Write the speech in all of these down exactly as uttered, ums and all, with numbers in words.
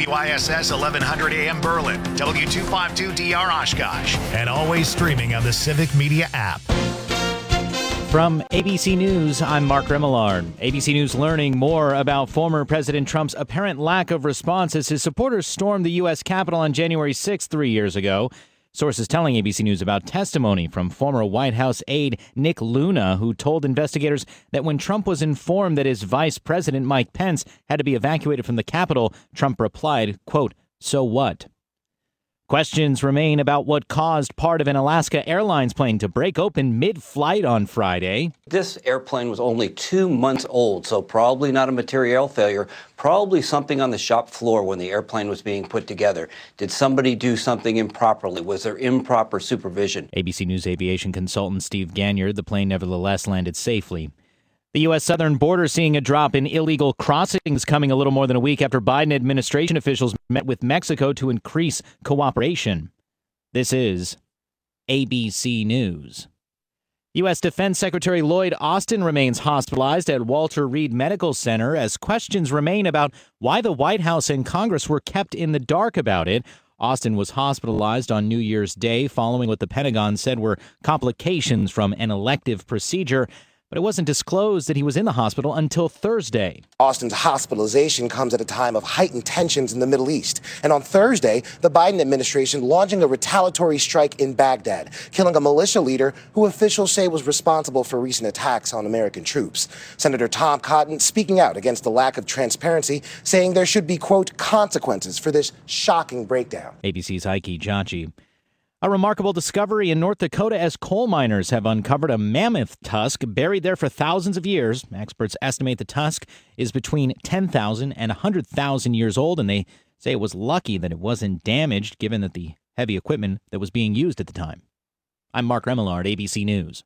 W I S S eleven hundred A M Berlin, W two fifty-two D R Oshkosh, and always streaming on the Civic Media app. From A B C News, I'm Mark Remillard. A B C News learning more about former President Trump's apparent lack of response as his supporters stormed the U S Capitol on January sixth three years ago. Sources telling A B C News about testimony from former White House aide Nick Luna, who told investigators that when Trump was informed that his vice president, Mike Pence, had to be evacuated from the Capitol, Trump replied, quote, "So what?" Questions remain about what caused part of an Alaska Airlines plane to break open mid-flight on Friday. This airplane was only two months old, so probably not a material failure, probably something on the shop floor when the airplane was being put together. Did somebody do something improperly? Was there improper supervision? A B C News aviation consultant Steve Ganyard, the plane nevertheless landed safely. The U S southern border seeing a drop in illegal crossings coming a little more than a week after Biden administration officials met with Mexico to increase cooperation. This is A B C News. U S Defense Secretary Lloyd Austin remains hospitalized at Walter Reed Medical Center as questions remain about why the White House and Congress were kept in the dark about it. Austin was hospitalized on New Year's Day following what the Pentagon said were complications from an elective procedure. But it wasn't disclosed that he was in the hospital until Thursday. Austin's hospitalization comes at a time of heightened tensions in the Middle East. And on Thursday, the Biden administration launching a retaliatory strike in Baghdad, killing a militia leader who officials say was responsible for recent attacks on American troops. Senator Tom Cotton speaking out against the lack of transparency, saying there should be, quote, consequences for this shocking breakdown. A B C's Heike Jachi. A remarkable discovery in North Dakota as coal miners have uncovered a mammoth tusk buried there for thousands of years. Experts estimate the tusk is between ten thousand and one hundred thousand years old, and they say it was lucky that it wasn't damaged given that the heavy equipment that was being used at the time. I'm Mark Remillard, A B C News.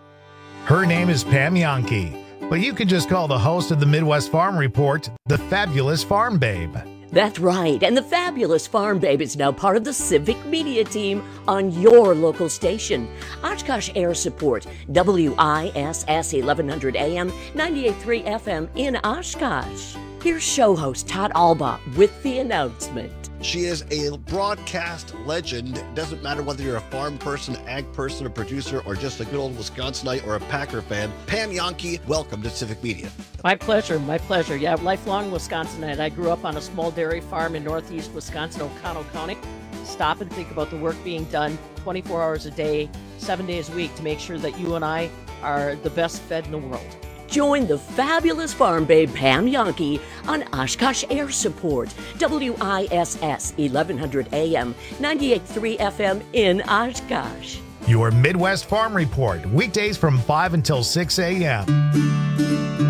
Her name is Pam Yankee, but you can just call the host of the Midwest Farm Report the Fabulous Farm Babe. That's right, and the Fabulous Farm Babe is now part of the Civic Media team on your local station. Oshkosh Air Support, W I S S eleven hundred A M, ninety-eight point three F M in Oshkosh. Here's show host Todd Alba with the announcement. She is a broadcast legend. Doesn't matter whether you're a farm person, ag person, a producer, or just a good old Wisconsinite or a Packer fan. Pam Yankee, welcome to Civic Media. My pleasure, my pleasure. Yeah, lifelong Wisconsinite. I grew up on a small dairy farm in northeast Wisconsin, O'Connell County. Stop and think about the work being done twenty-four hours a day, seven days a week to make sure that you and I are the best fed in the world. Join the Fabulous Farm Babe Pam Yankee on Oshkosh Air Support, W I S S eleven hundred A M, ninety-eight point three F M in Oshkosh. Your Midwest Farm Report, weekdays from five until six A M.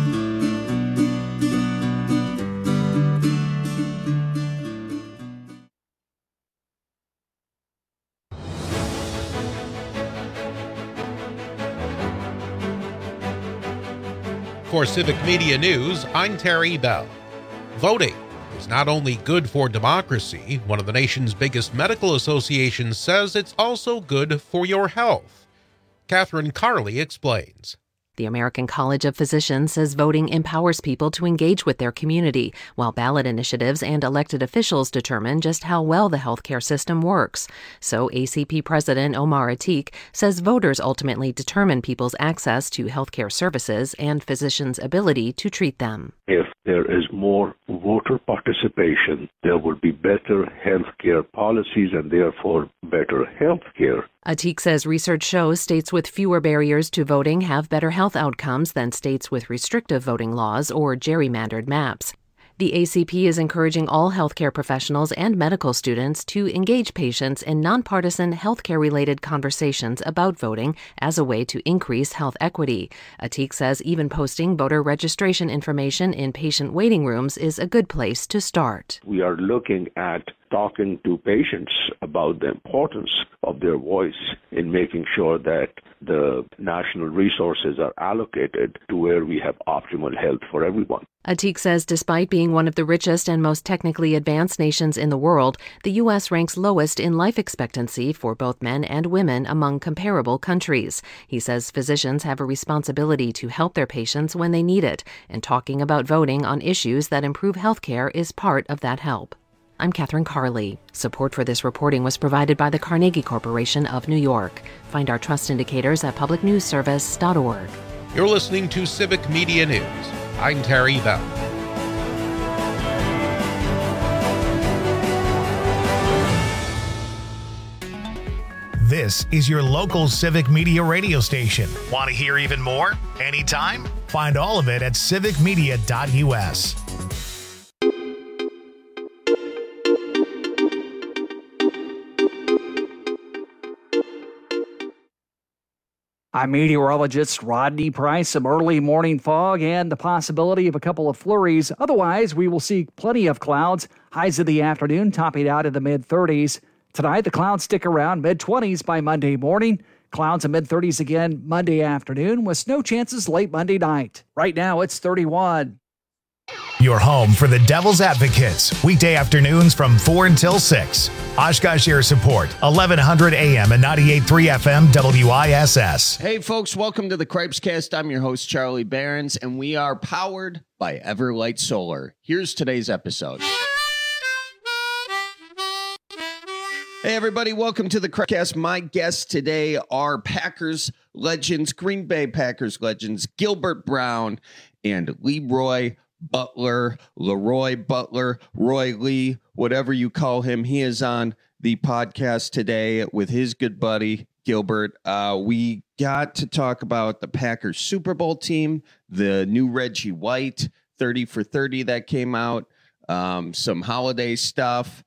For Civic Media News, I'm Terry Bell. Voting is not only good for democracy, one of the nation's biggest medical associations says it's also good for your health. Catherine Carley explains. The American College of Physicians says voting empowers people to engage with their community, while ballot initiatives and elected officials determine just how well the healthcare system works. So A C P President Omar Atiq says voters ultimately determine people's access to healthcare services and physicians' ability to treat them. If there is more voter participation, there will be better healthcare policies and therefore better healthcare. Atiq says research shows states with fewer barriers to voting have better health outcomes than states with restrictive voting laws or gerrymandered maps. The A C P is encouraging all healthcare professionals and medical students to engage patients in nonpartisan healthcare-related conversations about voting as a way to increase health equity. Atiq says even posting voter registration information in patient waiting rooms is a good place to start. We are looking at talking to patients about the importance of their voice in making sure that the national resources are allocated to where we have optimal health for everyone. Atiq says despite being one of the richest and most technically advanced nations in the world, the U S ranks lowest in life expectancy for both men and women among comparable countries. He says physicians have a responsibility to help their patients when they need it, and talking about voting on issues that improve health care is part of that help. I'm Catherine Carley. Support for this reporting was provided by the Carnegie Corporation of New York. Find our trust indicators at public news service dot org. You're listening to Civic Media News. I'm Terry Bell. This is your local Civic Media radio station. Want to hear even more? Anytime? Find all of it at civic media dot u s. I'm meteorologist Rodney Price. Some early morning fog and the possibility of a couple of flurries. Otherwise, we will see plenty of clouds. Highs in the afternoon topping out in the mid thirties. Tonight, the clouds stick around mid twenties by Monday morning. Clouds in mid thirties again Monday afternoon with snow chances late Monday night. Right now, it's thirty-one. Your home for the Devil's Advocates. Weekday afternoons from four until six. Oshkosh Air Support, eleven hundred A M and ninety-eight point three F M W I S S. Hey, folks, welcome to the Cripescast. I'm your host, Charlie Behrens, and we are powered by Everlight Solar. Here's today's episode. Hey, everybody, welcome to the Cripescast. My guests today are Packers legends, Green Bay Packers legends, Gilbert Brown and Leroy Butler, Leroy Butler, Roy Lee, whatever you call him. He is on the podcast today with his good buddy, Gilbert. Uh, we got to talk about the Packers Super Bowl team, the new Reggie White, thirty for thirty that came out, um, some holiday stuff.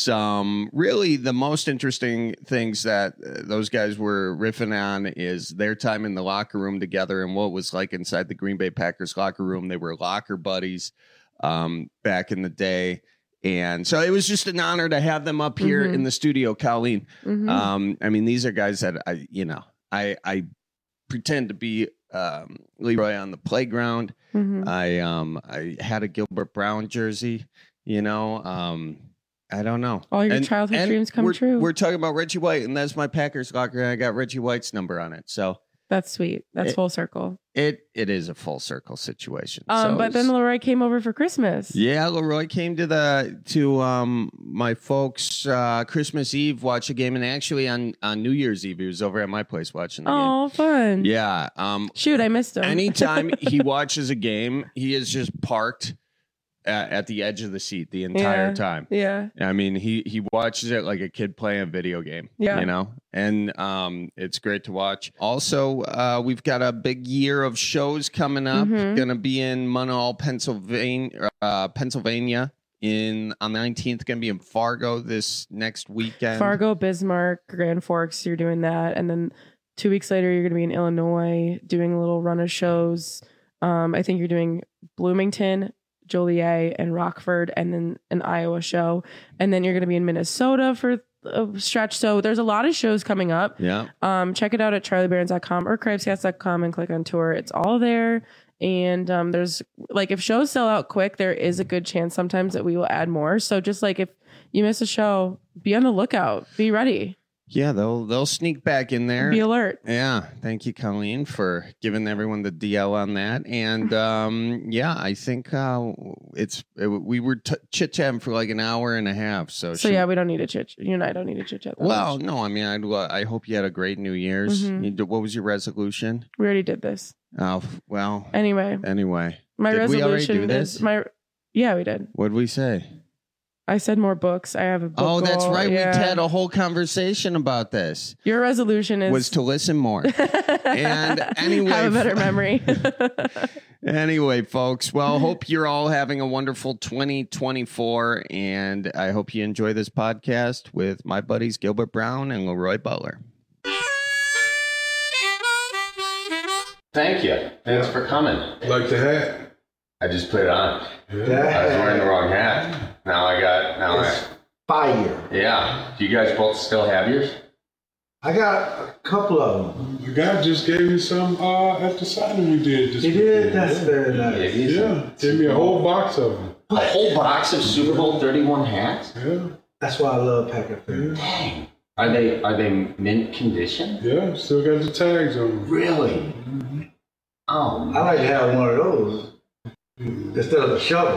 Some really the most interesting things that uh, those guys were riffing on is their time in the locker room together and what it was like inside the Green Bay Packers locker room. They were locker buddies um, back in the day. And so it was just an honor to have them up here mm-hmm. in the studio, Colleen. Mm-hmm. Um, I mean, these are guys that I, you know, I, I pretend to be um, Leroy on the playground. Mm-hmm. I, um, I had a Gilbert Brown jersey, you know, um, I don't know. All your and, childhood and dreams come we're, true. We're talking about Reggie White, and that's my Packers locker, and I got Reggie White's number on it. So that's sweet. That's it, full circle. It It is a full circle situation. Um, so but then Leroy came over for Christmas. Yeah, Leroy came to the to um my folks' uh, Christmas Eve, watch a game, and actually on, on New Year's Eve, he was over at my place watching the oh, game. Oh, fun. Yeah. Um, Shoot, I missed him. Anytime he watches a game, he is just parked At, at the edge of the seat the entire yeah, time. Yeah. I mean, he, he watches it like a kid playing a video game, yeah. you know, and um, it's great to watch. Also, uh, we've got a big year of shows coming up. Mm-hmm. Going to be in Munhall, Pennsylvania, uh, Pennsylvania in on the nineteenth. Going to be in Fargo this next weekend. Fargo, Bismarck, Grand Forks. You're doing that. And then two weeks later, you're going to be in Illinois doing a little run of shows. Um, I think you're doing Bloomington, Joliet, and Rockford, and then an Iowa show. And then you're going to be in Minnesota for a stretch. So there's a lot of shows coming up. Yeah. Um, check it out at charlie behrens dot com or cripescast dot com and click on tour. It's all there. And um, there's like, if shows sell out quick, there is a good chance sometimes that we will add more. So just like if you miss a show, be on the lookout, be ready. Yeah, they'll they'll sneak back in there. Be alert. Yeah, thank you, Colleen, for giving everyone the D L on that. And um, yeah, I think uh, it's it, we were t- chit chatting for like an hour and a half. So so she, yeah, we don't need to chit. You and I don't need to chit chat. Well, much. no, I mean, I I hope you had a great New Year's. Mm-hmm. You did, what was your resolution? We already did this. Oh well. Anyway. Anyway. My did resolution we already do this? is my. Yeah, we did. What did we say? I said more books. I have a book. Oh, that's goal. right. Yeah. We had a whole conversation about this. Your resolution is was to listen more. And anyway, have a better memory. Anyway, folks, well, hope you're all having a wonderful twenty twenty-four, and I hope you enjoy this podcast with my buddies Gilbert Brown and Leroy Butler. Thank you. Thanks for coming. Like the hat? I just put it on. Yeah. I was wearing the wrong hat. Now I got, now it's I. Fire. Yeah. Do you guys both still have yours? I got a couple of them. The guy just gave me some uh, at the signing we did. This he did? That's yeah. very nice. Yeah. Gave me a whole box of them. A whole box of Super Bowl thirty-one hats? Yeah. That's why I love Packer fans. Dang. Are they, are they mint condition? Yeah. Still got the tags on them. Really? Mm-hmm. Oh, man. I like to have one of those instead of a shovel.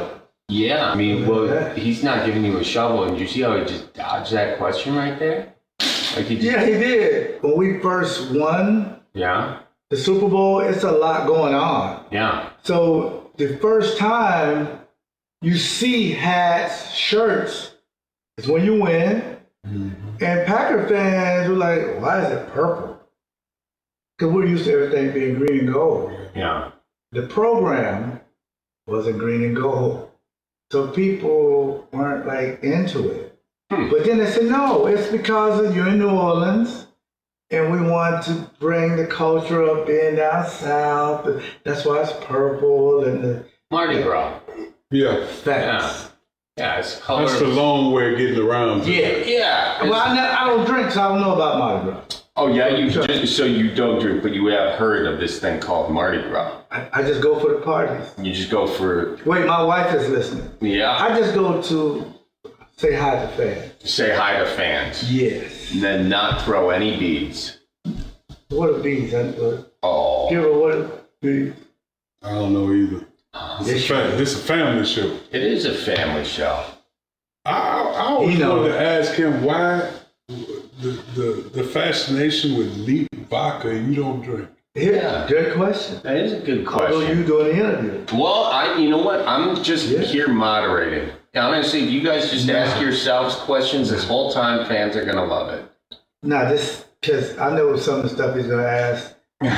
Yeah, I mean, well, he's not giving you a shovel, and you see how he just dodged that question right there? Like he just, Yeah, he did. When we first won yeah, the Super Bowl, it's a lot going on. yeah. So the first time you see hats, shirts, is when you win. And Packer fans were like, why is it purple? Because we're used to everything being green and gold. Yeah. The program wasn't green and gold. So people weren't like into it. Hmm. But then they said, no, it's because of you're in New Orleans and we want to bring the culture of being down south. That's why it's purple and the Mardi Gras. Yeah. Facts. Yeah. Yeah, it's color. That's the long way of getting around. Yeah. Yeah. Well, I, ne- I don't drink, so I don't know about Mardi Gras. Oh, yeah, you just, so you don't drink, but you have heard of this thing called Mardi Gras. I, I just go for the parties. You just go for... Wait, my wife is listening. Yeah. I just go to say hi to fans. Say hi to fans. Yes. And then not throw any beads. What are bees? I, what, Oh. Give her what are bees? I don't know either. This, a, fa- this a family show. It is a family show. I, I, I always wanted to ask him why the, the, the fascination with neat vodka and you don't drink. Yeah, good question. That is a good question. Although you doing the interview. Well, I, you know what? I'm just yeah. here moderating. Honestly, if you guys just nah. ask yourselves questions this whole time, fans are gonna love it. Nah, this because I know some of the stuff he's gonna ask,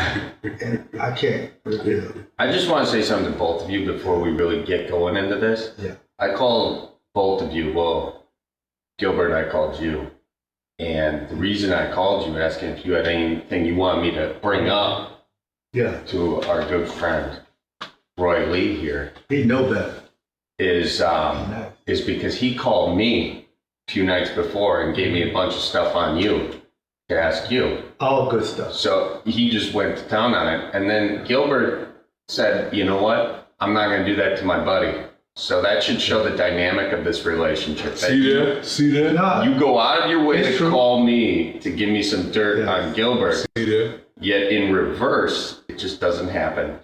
and I can't reveal. I just want to say something to both of you before we really get going into this. Yeah. I called both of you. Well, Gilbert, I called you. And the reason I called you, asking if you had anything you want me to bring up yeah. to our good friend, Roy Lee here. He know better. Is, um, nice. is because he called me a few nights before and gave me a bunch of stuff on you to ask you. All good stuff. So he just went to town on it. And then Gilbert said, you know what? I'm not going to do that to my buddy. So that should show the dynamic of this relationship. See that? See that? Nah, you go out of your way to true. call me to give me some dirt yeah. on Gilbert. See that? Yet in reverse, it just doesn't happen.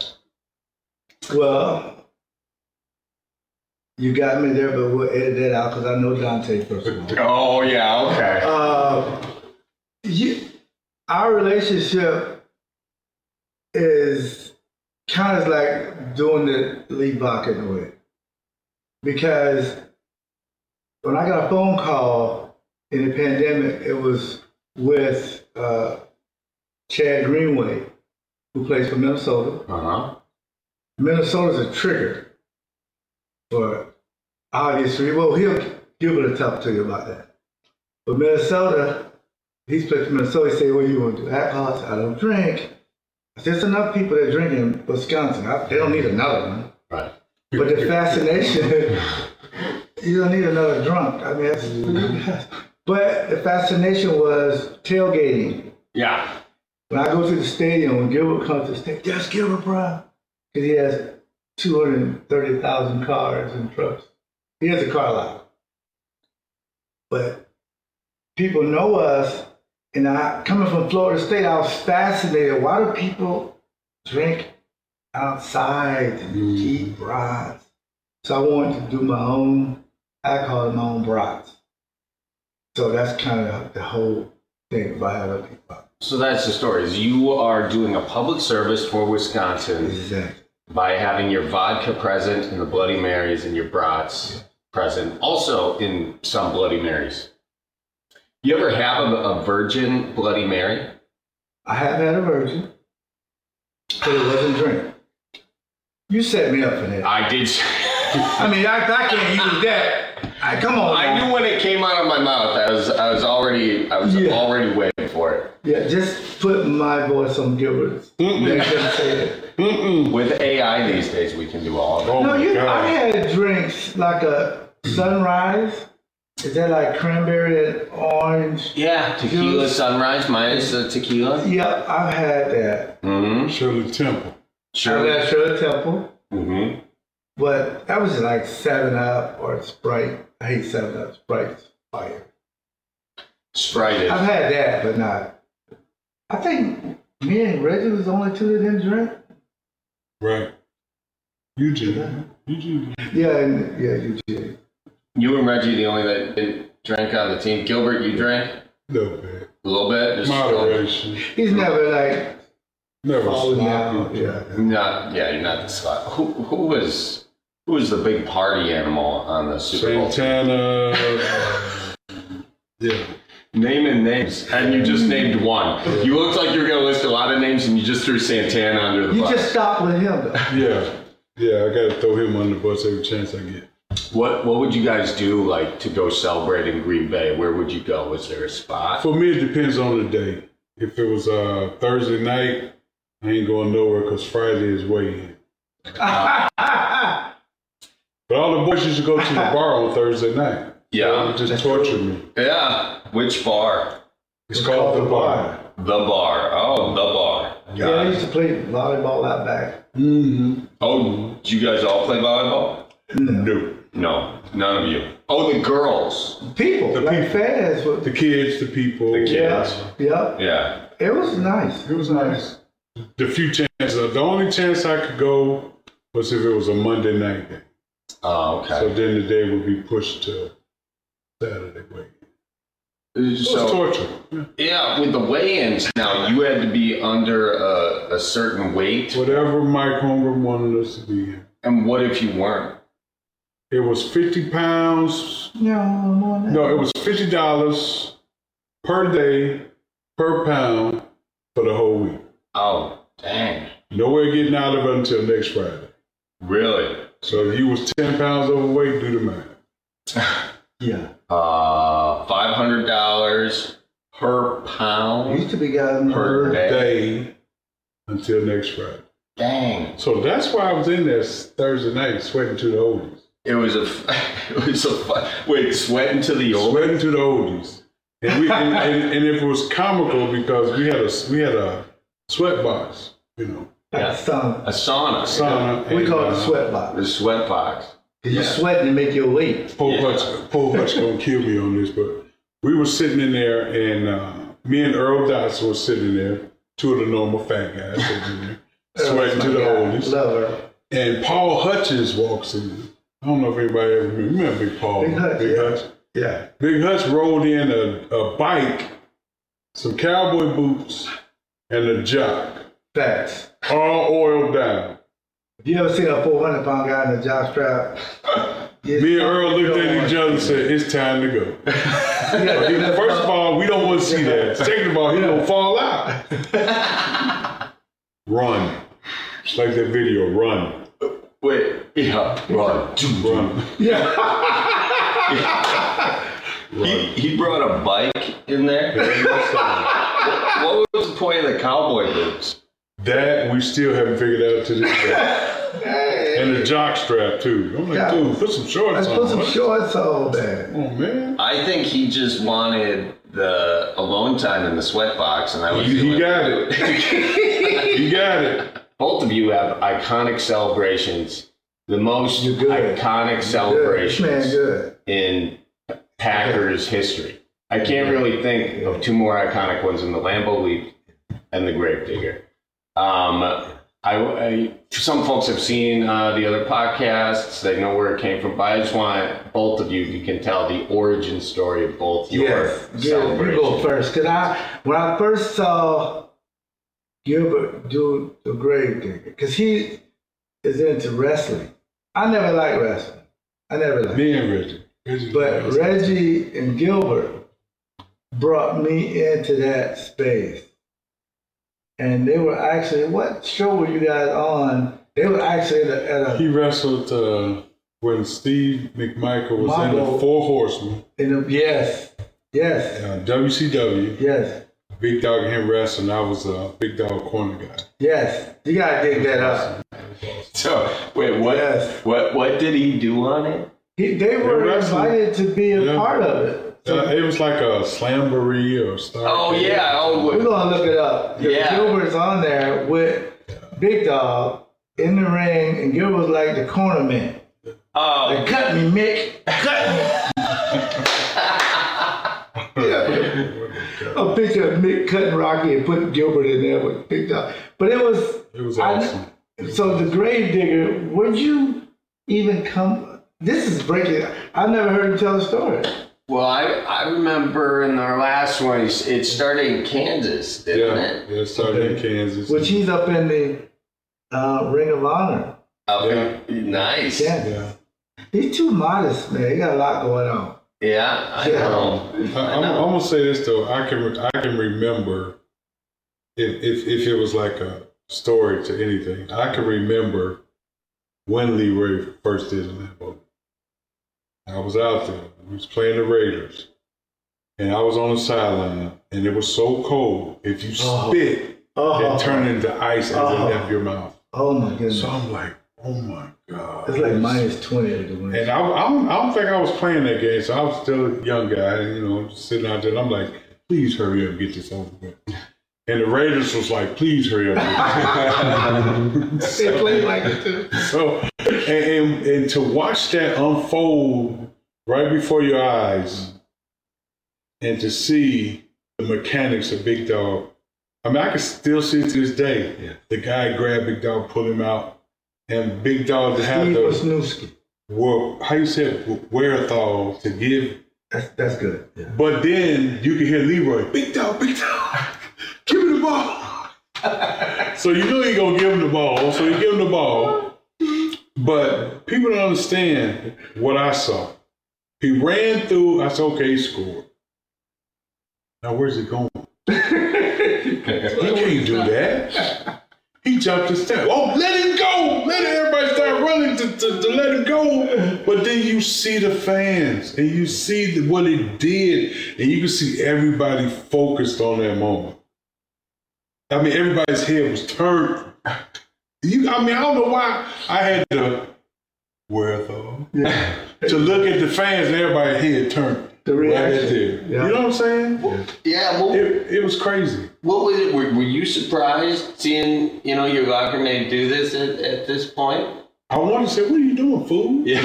Well, you got me there, but we'll edit that out because I know Dante first of all. Oh, yeah, okay. Uh, you, our relationship is kind of like doing the lead block in a way. Because when I got a phone call in the pandemic, it was with uh, Chad Greenway, who plays for Minnesota. Uh-huh. Minnesota's a trigger for obvious reasons. Well, he'll Gilbert will talk to you about that. But Minnesota, he's played for Minnesota. He said, what do you want to do? Alcohol? I said, I don't drink. I said, there's enough people that drink in Wisconsin. I, they don't need another one. Right. But the fascination, you don't need another drunk. I mean, that's, but the fascination was tailgating. Yeah. When I go to the stadium, when Gilbert comes to the stadium, yes, Gilbert Brown, because he has two hundred thirty thousand cars and trucks. He has a car lot. But people know us, and I, coming from Florida State, I was fascinated. Why do people drink outside and mm. eat brats? So I wanted to do my own alcohol and my own brats. So that's kind of the whole thing about having people. So that's the story. Is you are doing a public service for Wisconsin exactly. by having your vodka present in the Bloody Marys and your brats yeah. present, also in some Bloody Marys. You ever have a, a virgin Bloody Mary? I have had a virgin, but it wasn't drink. You set me up for that. I did. I mean, I, I can't use that. I, come on. I man. knew when it came out of my mouth. I was, I was already, I was yeah. already waiting for it. Yeah, just put my voice on Gilbert's. Make them say it. Mm-mm. With A I these days, we can do all of it. Oh no, you. God. I had drinks like a sunrise. Is that like cranberry and orange? Yeah, tequila juice? Sunrise minus the tequila. Yep, I've had that. Mm-hmm. Shirley Temple. Shirley. I've had Shirley Temple. Mm-hmm. But that was like seven up or Sprite. I hate seven up. Sprite's fire. Sprite is. I've had that, but not. I think me and Reggie was the only two that didn't drink. Right. Eugene. Eugene. Yeah, and, yeah, Eugene. You and Reggie the only that didn't drink on the team. Gilbert, you drank? A little bit. A little bit? Just Moderation. He's never like never falling sloppy. down. Yeah. Not, yeah, you're not the slot. Who, who was who was the big party animal on the Super Bowl? Santana. Yeah. Naming names, and you just named one. You looked like you were going to list a lot of names, and you just threw Santana under the You bus. just stop with him, though. Yeah. Yeah, I got to throw him under the bus every chance I get. What What would you guys do, like, to go celebrate in Green Bay? Where would you go? Was there a spot? For me, it depends on the day. If it was uh, Thursday night, I ain't going nowhere because Friday is weigh-in. Uh, But all the boys used to go to the bar on Thursday night. Yeah. They just torture me. Yeah. Which bar? It's, it's called, called the bar. The bar. Oh, the bar. Yeah, I used to play volleyball out back. Mm-hmm. Oh, do you guys all play volleyball? No. No, none of you. Oh, the girls. People, the like people. fans. With, the kids, the people. The kids. Yeah. Yeah. It was nice. It was nice. The few chances. The only chance I could go was if it was a Monday night game. Oh, okay. So then the day would be pushed to Saturday week. So, it was torture. Yeah. yeah, with the weigh-ins now, you had to be under a, a certain weight. Whatever Mike Holmgren wanted us to be in. And what if you weren't? It was fifty pounds. No, more than that. No, it was fifty dollars per day, per pound for the whole week. Oh, dang. Nowhere getting out of it until next Friday. Really? So if you was ten pounds overweight, do the math. Yeah. Uh, five hundred dollars per pound. Used to be guys per day. day until next Friday. Dang. So that's why I was in there Thursday night sweating to the oldies. It was a, it was a, wait, sweating to the oldies? Sweating to the oldies. And, we, and, and, and it was comical because we had a, we had a sweat box, you know. Yeah. A sauna. A sauna. sauna we and, call it uh, a sweat box. The sweat box. Because yeah. you sweat to make your weight. Paul yeah. Hutch, Paul Hutch gonna kill me on this, but we were sitting in there, and uh, me and Earl Dotson was sitting in there, two of the normal fat guys sitting in there, sweating to the oldies. Love her. And Paul Hutchins walks in. I don't know if anybody ever remember, remember Big Paul. Big Hutch. Big Yeah. Hutch. yeah. Big Hutch rolled in a, a bike, some cowboy boots, and a jock. Facts. All oiled down. You ever seen a four hundred pound guy in a jock strap? Yes. Me and Earl looked at each other and said, it's time to go. Yeah, first of all, we don't want to see that. Second of all, he don't fall out. Run. It's like that video, run. Wait, yeah, run. Run. Yeah. he, he brought a bike in there? What was the point of the cowboy boots? That we still haven't figured out to this day. And the jock strap too. I'm like, Yeah. dude, put some shorts Let's on. put some What? shorts on, man. Oh man. I think he just wanted the alone time in the sweat box, and I was. He, he doing got it. He got it. Both of you have iconic celebrations. The most You're good. iconic Good. celebrations Man, good. in Packers history. I can't really think of two more iconic ones in the Lambeau Leap and the Gravedigger. Um, I, I, some folks have seen uh, the other podcasts. They know where it came from. But I just want both of you, if you can tell the origin story of both your Yes. Yeah, you celebrations. go first. Because I, when I first saw Gilbert do the Gravedigger, because he is into wrestling. I never liked wrestling. I never liked Me and Reggie. Reggie But was- Reggie and Gilbert brought me into that space. And they were actually, what show were you guys on? They were actually at a, at a He wrestled uh, when Steve McMichael was in Marvel. the Four Horsemen. in a, yes, yes, Uh, W C W. yes, Big Dog and him wrestling. I was a Big Dog corner guy. yes. You gotta dig that up. So wait, what? Yes. What? What did he do on it? He, they were wrestling. invited to be a Yeah. part of it. So Uh, it was like a slamboree or star. Oh yeah. Oh, we're what- gonna look it up. Yeah. Gilbert's on there with Big Dog in the ring, and Gilbert was like the corner man. oh. Like, cut me, Mick. Cut me. Yeah. A picture of Mick cutting Rocky and putting Gilbert in there with Big Dog. But it was, It was I- awesome. So the grave digger, would you even come? This is breaking. I've never heard him tell the story. Well, I I remember in our last one, it started in Kansas, didn't yeah, it? Yeah, it started in Kansas. Which he's up in the uh, Ring of Honor. Okay, yeah. Nice. Yeah. yeah. He's too modest, man. He got a lot going on. Yeah, I Yeah. know. I, I I'm, know. I'm gonna say this though. I can I can remember if, if if it was like a story to anything. I can remember when Leroy first did a Lambeau. I was out there. We was playing the Raiders, and I was on the sideline, and it was so cold. If you Oh. spit, Oh. it turned into ice as Oh. it left your mouth. Oh my goodness. So I'm like, oh my God. It's like minus twenty at the win. And I, I, don't, I don't think I was playing that game, so I was still a young guy, you know, just sitting out there. And I'm like, please hurry up and get this over with. And the Raiders was like, please hurry up. And get this. They played like it too. So, and, and, and to watch that unfold right before your eyes and to see the mechanics of Big Dog. I mean, I can still see it to this day. Yeah. The guy grabbed Big Dog, pulled him out, and Big Dog to have Steve the Wisniewski. well, how you said wherewithal to give. That's that's good. Yeah. But then you can hear Leroy, Big Dog, Big Dog, give me the ball. So you know you're gonna give him the ball. So you give him the ball. But people don't understand what I saw. He ran through. I said, okay, he scored. Now where's it going? He can't do that. He jumped the step. Oh, let him go. Let everybody start running to, to, to let him go. But then you see the fans and you see the, what it did. And you can see everybody focused on that moment. I mean, everybody's head was turned. You, I mean, I don't know why I had to, wherewithal, yeah. to look at the fans and everybody's head turned. The reaction. Right there. Yeah. You know what I'm saying? Well, yeah. Well, it, it was crazy. What was it? Were, were you surprised seeing, you know, your locker mate do this at, at this point? I wanted to say, what are you doing, fool? Yeah.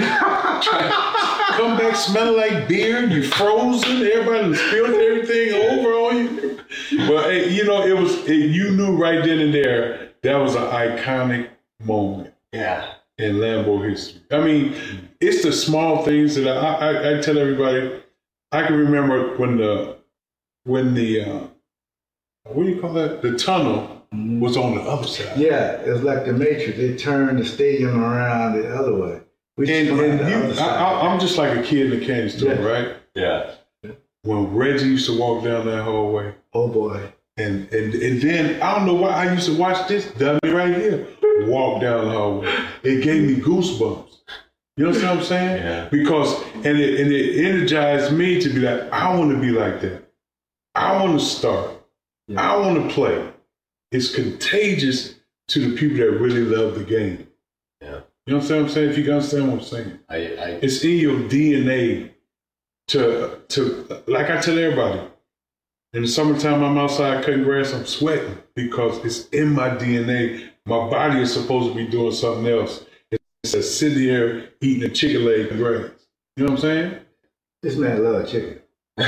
Come back smelling like beer. You frozen. Everybody spilled everything over on you. But hey, you know, it was. It, you knew right then and there that was an iconic moment. Yeah. In Lambeau history. I mean, it's the small things that I, I, I tell everybody. I can remember when the when the uh, what do you call that? The tunnel was on the other side. Yeah, it was like the Matrix. They turned the stadium around the other way. We And, just and on the you, other side. I, I, I'm just like a kid in the candy store, Yeah. right? Yeah. When Reggie used to walk down that hallway. Oh boy. And, and and then I don't know why I used to watch this dummy right here walk down the hallway. It gave me goosebumps. You know what I'm saying? Yeah. Because and it and it energized me to be like, I want to be like that. I want to start. Yeah. I want to play. It's contagious to the people that really love the game. Yeah. You know what I'm saying? If you can understand what I'm saying. I, I It's in your D N A to to like I tell everybody. In the summertime, I'm outside cutting grass, I'm sweating because it's in my D N A. My body is supposed to be doing something else. It's a sitting here eating a chicken leg and grass. You know what I'm saying? This man loves chicken.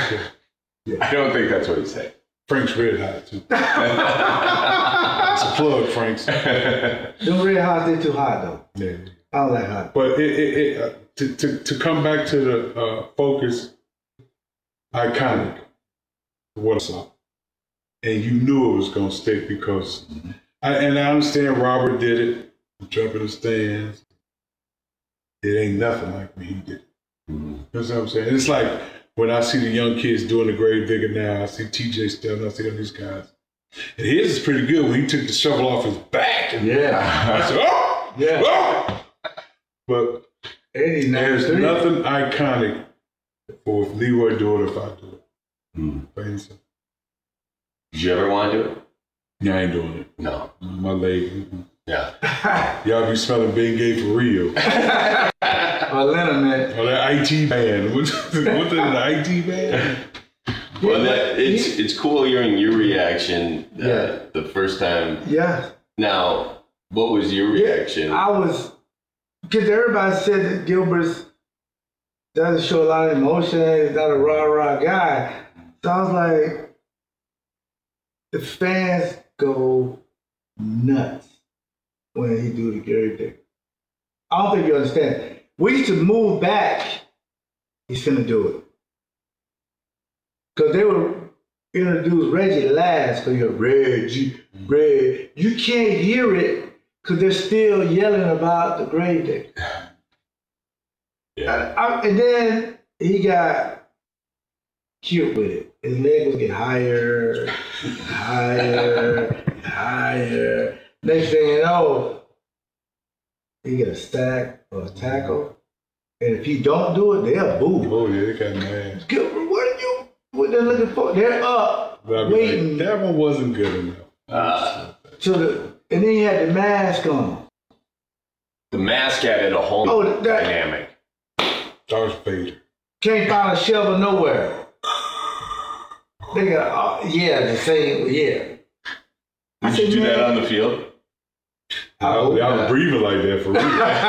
I don't think that's what he said. Frank's Red Hot, too. It's a plug, Frank's. Them red hot, they too hot though. Yeah. I don't like hot. But it, it, it, uh, to, to, to come back to the uh, focus, iconic, what I saw. And you knew it was going to stick because, I, and I understand Robert did it, jump in the stands. It ain't nothing like when he did it. Mm-hmm. You know what I'm saying? It's like when I see the young kids doing the grave digger now, I see T J Stelton, I see all these guys. And his is pretty good when he took the shovel off his back. Yeah. I said, oh! Yeah. Oh! But Eddie, there's ninety-three. nothing iconic for if Leroy do it, if I do it. Hmm. Plain and simple. Did you ever want to do it? Yeah, I ain't doing it. No. My leg. mm-mm. Yeah. Y'all be smelling Ben Gay for real. Atlanta, man. Or that I T band. What's what the I T band? Well, that, it's it's cool hearing your reaction uh, Yeah. the first time. Yeah. Now, what was your reaction? I was, because everybody said that Gilbert doesn't show a lot of emotion. He's not a rah rah guy. So I was like, the fans go nuts. when he do the Gary Dick. I don't think you understand. We used to move back. He's gonna do it. Because they were introduced Reggie last, because you're Reggie, Reggie. You can't hear it because they're still yelling about the grave digger. Yeah. I, I, and then he got cute with it. His leg was getting higher, higher, higher. Next thing you know, he get a sack or a tackle. And if he don't do it, they'll boo. Oh, yeah, they got mad. Gilbert, what are you, what they're looking for? They're up, waiting. Like, that one wasn't good enough. Uh, so the, and then he had the mask on. The mask added a whole oh, that, dynamic. Darth Vader. Can't find a shovel nowhere. They got, uh, yeah, the same, yeah. Did you do that on the field? I, I was breathing like that for real.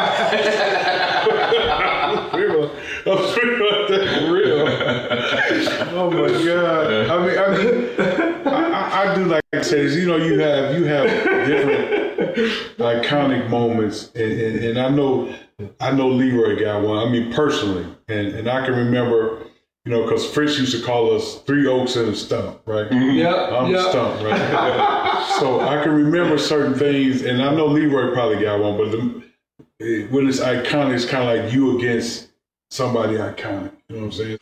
I was breathing like that for real. Oh my God! I mean, I mean, I, I, I do like I say, you know, you have you have different iconic moments, and, and, and I know I know Leroy got one. I mean, personally, and and I can remember. You know, because Fritz used to call us Three Oaks and a Stump, right? Yeah, I'm yeah. a stump, right? So I can remember certain things, and I know Leroy probably got one, but the, when it's iconic, it's kind of like you against somebody iconic. You know what I'm saying?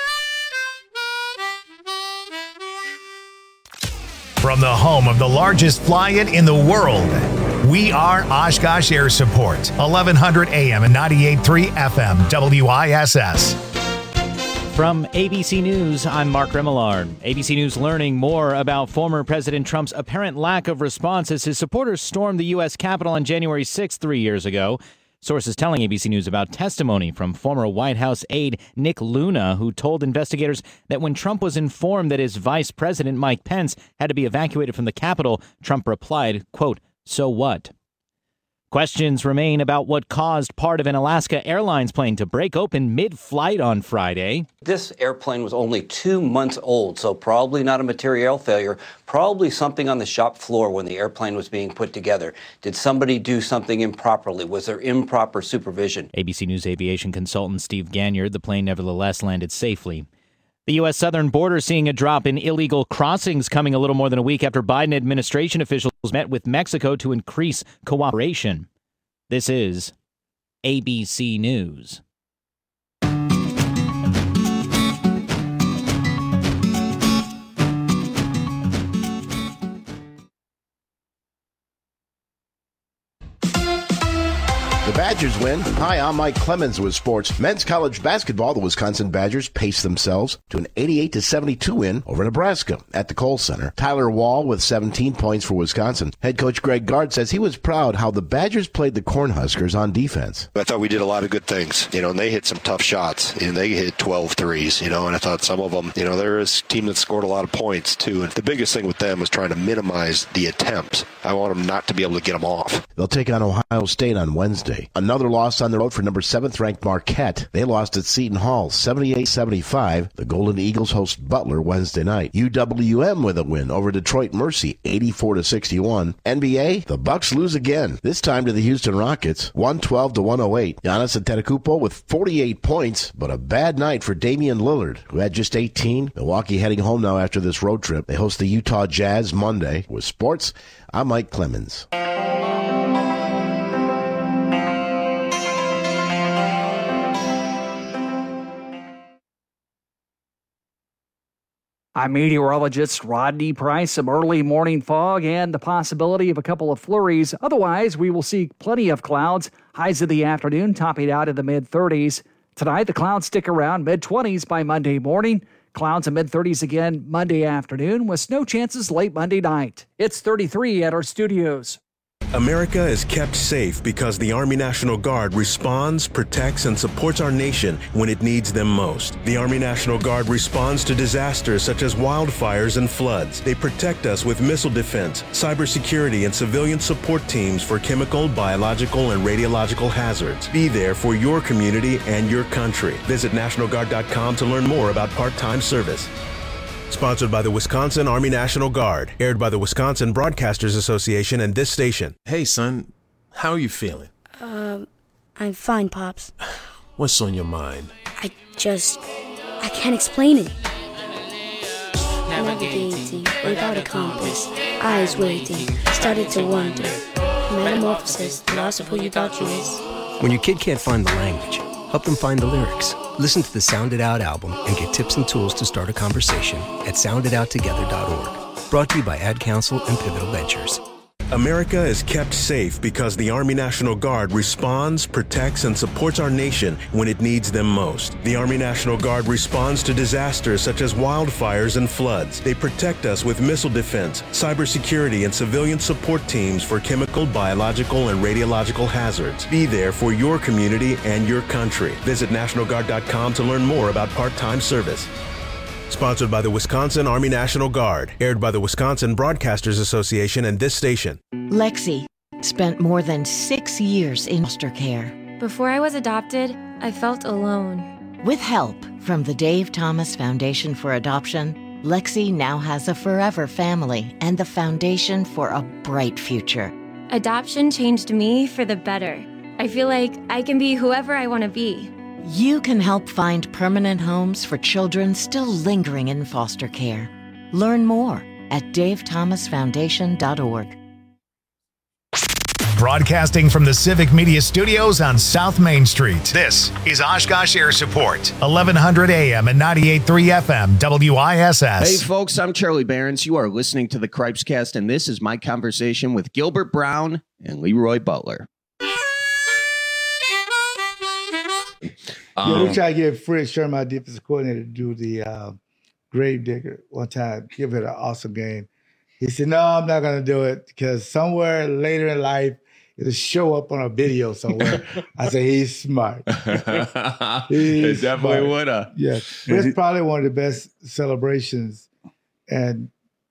From the home of the largest fly-in in the world, we are Oshkosh Air Support, eleven hundred A M and ninety-eight point three F M, W I S S. From A B C News, I'm Mark Remillard. A B C News learning more about former President Trump's apparent lack of response as his supporters stormed the U S Capitol on January sixth three years ago. Sources telling A B C News about testimony from former White House aide Nick Luna, who told investigators that when Trump was informed that his vice president, Mike Pence, had to be evacuated from the Capitol, Trump replied, quote, "So what?" Questions remain about what caused part of an Alaska Airlines plane to break open mid-flight on Friday. This airplane was only two months old, so probably not a material failure, probably something on the shop floor when the airplane was being put together. Did somebody do something improperly? Was there improper supervision? A B C News aviation consultant Steve Ganyard, the plane nevertheless landed safely. The U S southern border seeing a drop in illegal crossings coming a little more than a week after Biden administration officials met with Mexico to increase cooperation. This is A B C News. The Badgers win. Hi, I'm Mike Clemens with sports. Men's college basketball, the Wisconsin Badgers paced themselves to an eighty-eight to seventy-two win over Nebraska at the Kohl Center. Tyler Wall with seventeen points for Wisconsin. Head coach Greg Gard says he was proud how the Badgers played the Cornhuskers on defense. I thought we did a lot of good things, you know, and they hit some tough shots, and they hit twelve threes, you know, and I thought some of them, you know, they're a team that scored a lot of points too, and the biggest thing with them was trying to minimize the attempts. I want them not to be able to get them off. They'll take on Ohio State on Wednesday. Another loss on the road for number seventh ranked Marquette. They lost at Seton Hall seventy-eight seventy-five. The Golden Eagles host Butler Wednesday night. U W M with a win over Detroit Mercy eighty-four to sixty-one. N B A, the Bucks lose again, this time to the Houston Rockets one twelve to one oh eight. Giannis Antetokounmpo with forty-eight points, but a bad night for Damian Lillard, who had just eighteen. Milwaukee heading home now after this road trip. They host the Utah Jazz Monday. With sports, I'm Mike Clemens. I'm meteorologist Rodney Price. Some early morning fog and the possibility of a couple of flurries. Otherwise, we will see plenty of clouds. Highs of the afternoon topping out in the mid-thirties. Tonight, the clouds stick around mid-twenties by Monday morning. Clouds in mid-thirties again Monday afternoon with snow chances late Monday night. It's thirty-three at our studios. America is kept safe because the Army National Guard responds, protects, and supports our nation when it needs them most. The Army National Guard responds to disasters such as wildfires and floods. They protect us with missile defense, cybersecurity, and civilian support teams for chemical, biological, and radiological hazards. Be there for your community and your country. Visit National Guard dot com to learn more about part-time service. Sponsored by the Wisconsin Army National Guard. Aired by the Wisconsin Broadcasters Association and this station. Hey, son, how are you feeling? Um, I'm fine, Pops. What's on your mind? I just... I can't explain it. Navigating without a compass, eyes waiting, started to wonder. Metamorphosis, the loss of who you thought you was. When your kid can't find the language, help them find the lyrics. Listen to the Sound It Out album and get tips and tools to start a conversation at sound it out together dot org. Brought to you by Ad Council and Pivotal Ventures. America is kept safe because the Army National Guard responds, protects, and supports our nation when it needs them most. The Army National Guard responds to disasters such as wildfires and floods. They protect us with missile defense, cybersecurity, and civilian support teams for chemical, biological, and radiological hazards. Be there for your community and your country. Visit National Guard dot com to learn more about part-time service. Sponsored by the Wisconsin Army National Guard. Aired by the Wisconsin Broadcasters Association and this station. Lexi spent more than six years in foster care. Before I was adopted, I felt alone. With help from the Dave Thomas Foundation for Adoption, Lexi now has a forever family and the foundation for a bright future. Adoption changed me for the better. I feel like I can be whoever I want to be. You can help find permanent homes for children still lingering in foster care. Learn more at dave thomas foundation dot org. Broadcasting from the Civic Media Studios on South Main Street, this is Oshkosh Air Support, eleven hundred A M and ninety-eight point three F M, W I S S. Hey, folks, I'm Charlie Behrens. You are listening to the Cripescast, and this is my conversation with Gilbert Brown and Leroy Butler. Um, yeah, we tried to get Fred Sherman, our defensive coordinator, to do the uh, Gravedigger one time, give it an awesome game. He said, no, I'm not going to do it because somewhere later in life, it'll show up on a video somewhere. I said, he's smart. He's it definitely smart. would have. Yeah. But it's probably one of the best celebrations and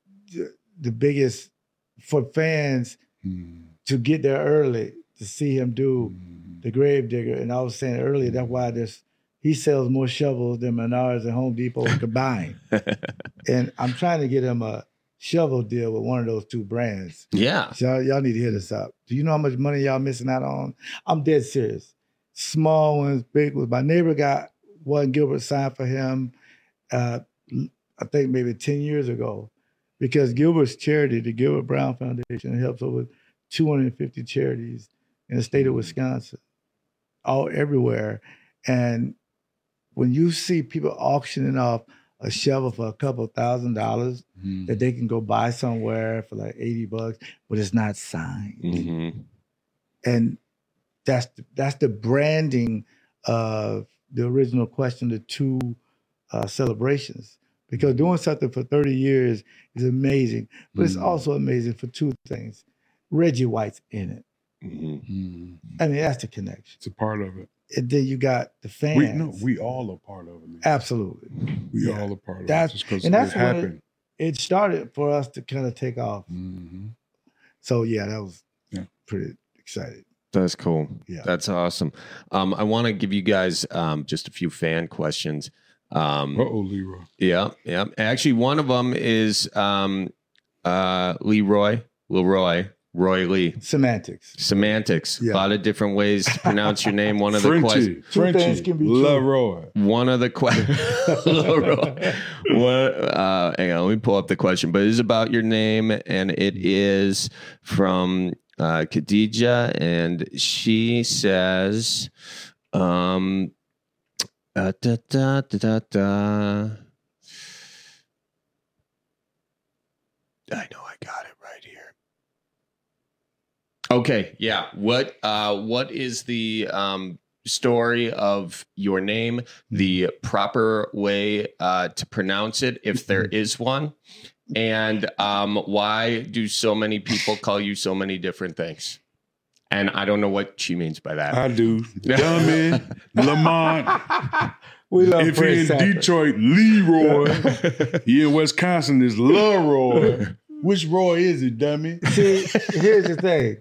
the biggest for fans mm. to get there early to see him do mm. the Gravedigger. And I was saying earlier, that's why this he sells more shovels than Menards and Home Depot combined. And I'm trying to get him a shovel deal with one of those two brands. Yeah. So y'all, y'all need to hit us up. Do you know how much money y'all missing out on? I'm dead serious. Small ones, big ones. My neighbor got one Gilbert signed for him, uh, I think maybe ten years ago, because Gilbert's charity, the Gilbert Brown Foundation, helps over two hundred fifty charities in the state of Wisconsin, all everywhere. And when you see people auctioning off a shovel for a couple thousand dollars mm-hmm. that they can go buy somewhere for like eighty bucks, but it's not signed. Mm-hmm. And that's the, that's the branding of the original question, the two uh, celebrations. Because doing something for thirty years is amazing, but mm-hmm. it's also amazing for two things. Reggie White's in it. Mm-hmm. I mean, that's the connection. It's a part of it. And then you got the fans. We, no, we all are part of it, man. Absolutely. We yeah. all are part of that's, it just because it happened. It, it started for us to kind of take off. Mm-hmm. So, yeah, that was yeah. pretty exciting. That's cool. Yeah. That's awesome. Um, I want to give you guys um, just a few fan questions. Um, Uh-oh, Leroy. Yeah, yeah. Actually, one of them is um, uh, Leroy, Leroy. Roy Lee. Semantics. Semantics. Yeah. A lot of different ways to pronounce your name. One of the Frenchy. questions. Frenchy. Can be Leroy. One of the questions. Leroy. One, uh, hang on, let me pull up the question. But it is about your name, and it is from uh, Khadija, and she says, um, uh, da, da, da, da, da. I know I got it. Okay, yeah. What uh, what is the um, story of your name, the proper way uh, to pronounce it, if there is one, and um, why do so many people call you so many different things? And I don't know what she means by that. I do. Dummy, Lamont. We love if you're in Sanford. Detroit, Leroy. You're in Wisconsin, it's Leroy. Which Roy is it, dummy? See, here's the thing.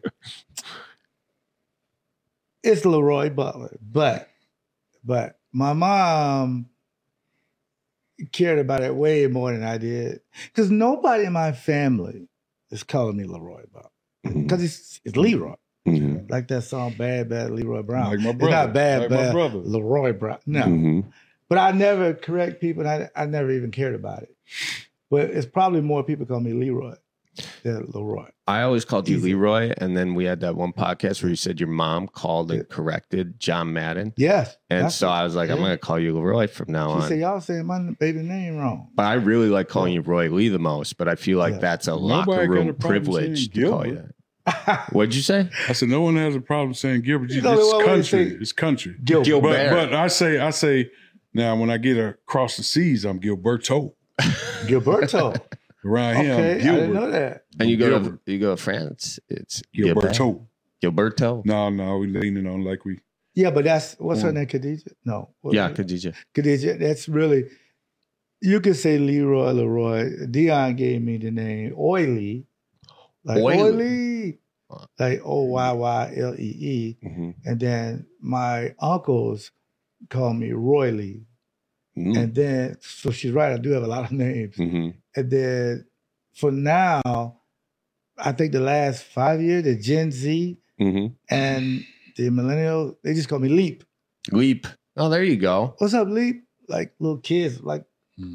It's Leroy Butler, but but my mom cared about it way more than I did. Because nobody in my family is calling me Leroy Butler. Because it's, it's Leroy. Mm-hmm. Like that song "Bad Bad Leroy Brown." Like my It's brother. not bad Like my bad brother. Leroy Brown. No, Mm-hmm. but I never correct people. And I I never even cared about it. But it's probably more people call me Leroy than Leroy. I always called you Leroy, and then we had that one podcast where you said your mom called and corrected John Madden. Yes, And that's so it. I was like, I'm Yeah. going to call you Leroy from now She on. said y'all saying my baby name wrong. But I really like calling you Roy Lee the most, but I feel like Yeah. that's a Nobody locker got a room problem privilege to saying call you Gilbert. that. What'd you say? I said no one has a problem saying Gilbert. You know, it's what- what do you country. say? It's country. Gilbert. Gilbert. But, but I say, I say now when I get across the seas, I'm Gilberto. Gilberto. Around here, Okay, I'm I Gilbert. didn't know that. And you go Gilbert. to you go to France, it's Gilberto. Gilbert. Gilberto. No, no, we leaning on like we. Yeah, but that's what's her Mm. name? Khadijah? No. What- Yeah, Khadijah. Khadijah. That's really. You could say Leroy Leroy. Dion gave me the name Oily, like Oily. Oily, like O Y Y L E E, Mm-hmm. and then my uncles call me Royly, Mm. and then so she's right. I do have a lot of names, Mm-hmm. and then for now, I think the last five years, the Gen Z Mm-hmm. and the millennials, they just call me Leap. Leap. Oh, there you go. What's up, Leap? Like little kids, like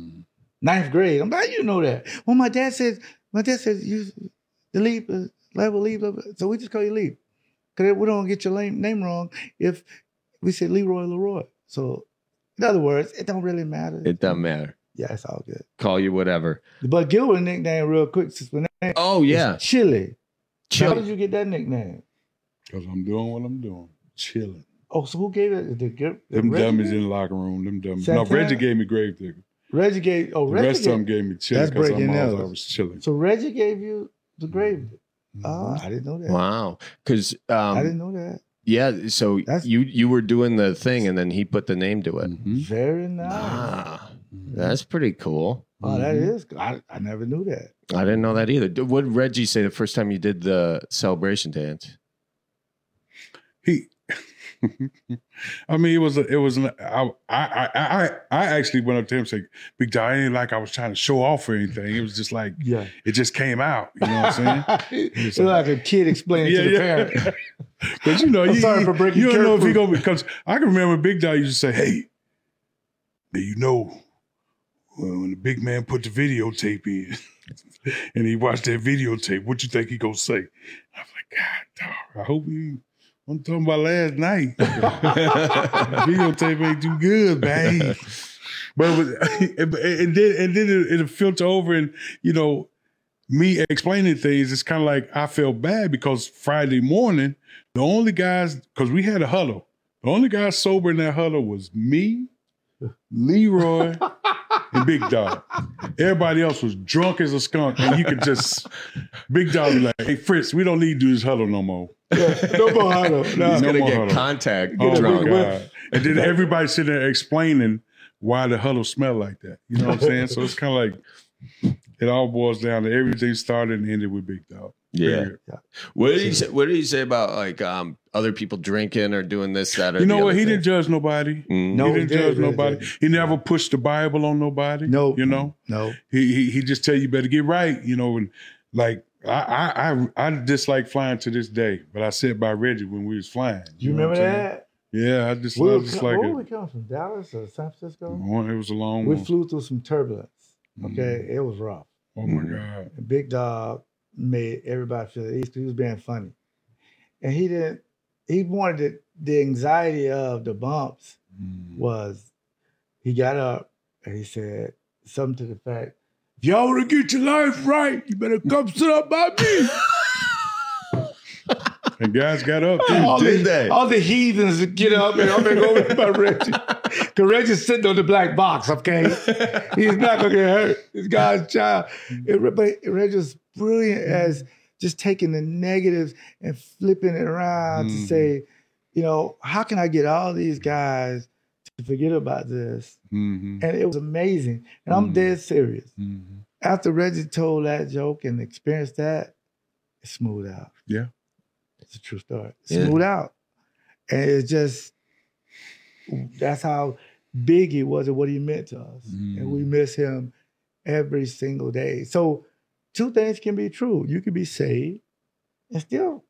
ninth grade. I'm like, you know that. Well, my dad says, my dad says, you the Leap, uh, level Leap, level. So we just call you Leap. Because we don't get your name, name wrong if we say Leroy Leroy. So, in other words, it don't really matter. It doesn't matter. Yeah, it's all good. Call you whatever. But Gilbert nickname real quick. Since my name Oh yeah. is Chili. Chili. How did you get that nickname? Because I'm doing what I'm doing. Chilling. Oh, so who gave it? The, the Them Reggie dummies gave? in the locker room. Them dummies. Santana? No, Reggie gave me Gravedigger. Reggie gave. Oh, The Reggie rest of gave- them gave me chilling That's because breaking I'm always, news. I was chilling. So Reggie gave you the grave. Mm-hmm. Oh, I didn't know that. Wow. Because um, I didn't know that. yeah, so you you were doing the thing, and then he put the name to it. Mm-hmm. Very nice. Ah, that's pretty cool. Oh, that is. I, I never knew that. I didn't know that either. What did Reggie say the first time you did the celebration dance? He, I mean, it was a, it was an, I, I I I I actually went up to him and said, "Big Dog, it ain't like I was trying to show off or anything. It was just like, Yeah. it just came out. You know what I'm saying? It's like a kid explaining to the parent. Because you know, I'm you, sorry for breaking you don't know if he curfew. gonna because I can remember Big Dog used to say, "Hey, do you know when when the big man put the videotape in and he watched that videotape, what you think he gonna say?" I was like, "God, dog, I hope he." I'm talking about last night. Videotape ain't too good, man. But it was, and then and then it, it'll filter over, and you know, me explaining things. It's kind of like I felt bad because Friday morning, the only guys, because we had a huddle, the only guy sober in that huddle was me, Leroy, and Big Dog. Everybody else was drunk as a skunk, and you could just Big Dog was like, "Hey Fritz, we don't need to do this huddle no more." No more huddle. No. He's gonna more get huddle. contact Oh drunk. my God. And then everybody sitting there explaining why the huddle smelled like that. You know what I'm saying? So it's kind of like it all boils down to everything started and ended with Big Dog. Yeah. Period. What did he say? What did he say about like um other people drinking or doing this, that, or You know the what? other He thing? didn't judge nobody. Mm. No, he he didn't did, judge he nobody. did. He never pushed the Bible on nobody. No. You know? No. He he, he just tell you better get right, you know, and like I, I I I dislike flying to this day, but I sat by Reggie when we was flying. You know remember what I'm saying? that? Yeah, I just, We I were, just co- like where it. were we coming from? Dallas or San Francisco? It was a long We one. flew through some turbulence. Okay, it was rough. Oh my God. And Big Dog made everybody feel at ease 'cause he was being funny, and he didn't. He wanted it, the anxiety of the bumps was. He got up and he said something to the fact, "If y'all want to get your life right, you better come sit up by me." And guys got up too. all, Did the, they? all the heathens would get up and I'm gonna go over by Reggie. Because Reggie's sitting on the black box, okay? He's not gonna get hurt. This guy's child. It, but Reggie's brilliant as just taking the negatives and flipping it around to Mhm. say, you know, how can I get all these guys to forget about this? Mm-hmm. And it was amazing. And I'm Mhm. dead serious. Mm-hmm. After Reggie told that joke and experienced that, it smoothed out. Yeah. It's a true story. Yeah. Smooth out. And it's just, that's how big he was and what he meant to us. Mm. And we miss him every single day. So two things can be true. You can be saved and still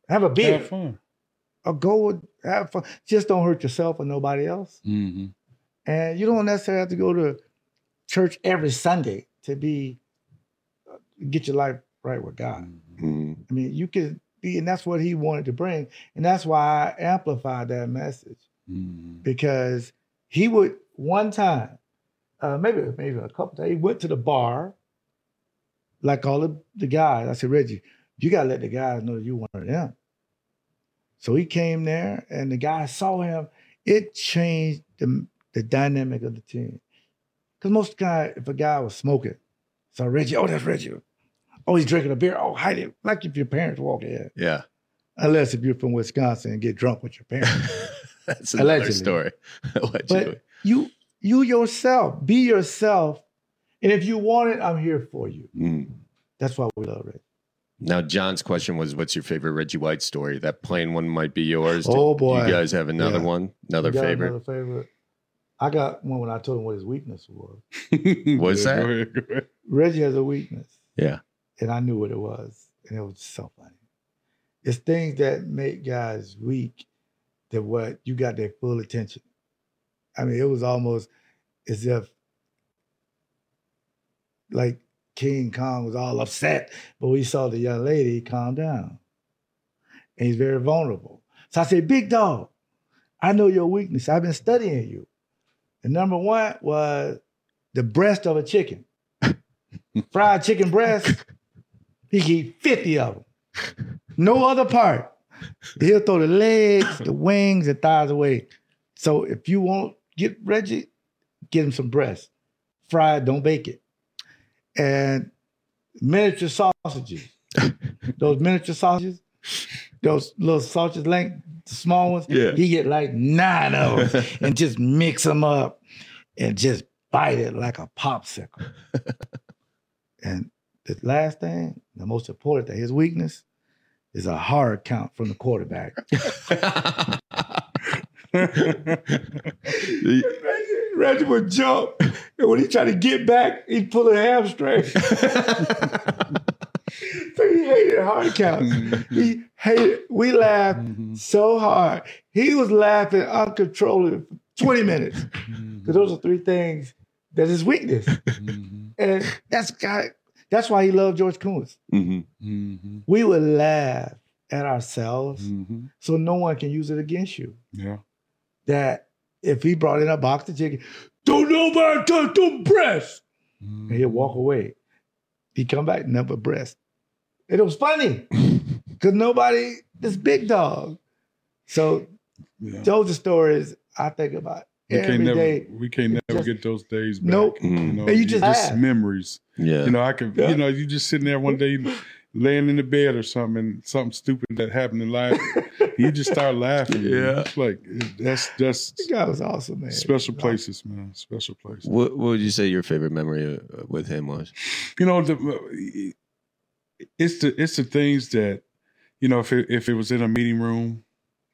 Have a beer. Have fun. Or go have fun. Just don't hurt yourself or nobody else. Mm-hmm. And you don't necessarily have to go to church every Sunday to be uh, get your life right with God. Mm-hmm. I mean, you can be, and that's what he wanted to bring. And that's why I amplified that message. Mm-hmm. Because he would, one time, uh, maybe maybe a couple times, he went to the bar, like all the, the guys. I said, Reggie, you got to let the guys know that you one of them. So he came there, and the guys saw him. It changed the, the dynamic of the team. Because most guys, if a guy was smoking, so Reggie, oh, that's Reggie. Oh, he's drinking a beer. Oh, hide it. Like if your parents walk in. Yeah. Unless if you're from Wisconsin and get drunk with your parents. That's another Allegedly. story. Allegedly. But you, you yourself, be yourself. And if you want it, I'm here for you. Mm. That's why we love Reggie. Now, John's question was, what's your favorite Reggie White story? That plain one might be yours. Oh, Do boy. you guys have another Yeah. one? Another You got favorite? Another favorite. I got one when I told him what his weakness was. What's Yeah, that? go ahead, go ahead. Reggie has a weakness. Yeah. And I knew what it was. And it was so funny. It's things that make guys weak that what you got their full attention. I mean, it was almost as if like King Kong was all upset, but we saw the young lady calm down. And he's very vulnerable. So I said, big dog, I know your weakness. I've been studying you. And number one was the breast of a chicken. Fried chicken breast, he can eat fifty of them. No other part. He'll throw the legs, the wings, and thighs away. So if you want, get Reggie, get him some breast. Fried, don't bake it. And miniature sausages. Those miniature sausages, those little sausages, like the small ones, Yeah. he get like nine of them and just mix them up and just bite it like a popsicle. And the last thing, the most important thing, his weakness is a hard count from the quarterback. Reggie, Reggie would jump, and when he tried to get back, he'd pull a hamstring. So he hated hard counts. He hated, we laughed so hard. He was laughing uncontrollably for twenty minutes. Because those are three things that is weakness. And that's guy, that's why he loved George Koontz. Mm-hmm. We would laugh at ourselves so no one can use it against you. Yeah. That if he brought in a box of chicken, don't nobody touch the breast. And he'd walk away. He'd come back, number breast. And it was funny because nobody, this big dog. So Yeah. those are stories I think about We can't every never, day. we can't never Just- get those days back. Nope. You know, And you just laugh. memories. Yeah. You know, I could, Yeah. you know, you just sitting there one day laying in the bed or something and something stupid that happened in life. You just start laughing. Yeah. It's like, that's, that's This guy was awesome, man. special places, man. Special places. What, what would you say your favorite memory uh, with him was? You know, the, it's the it's the things that, you know, if it, if it was in a meeting room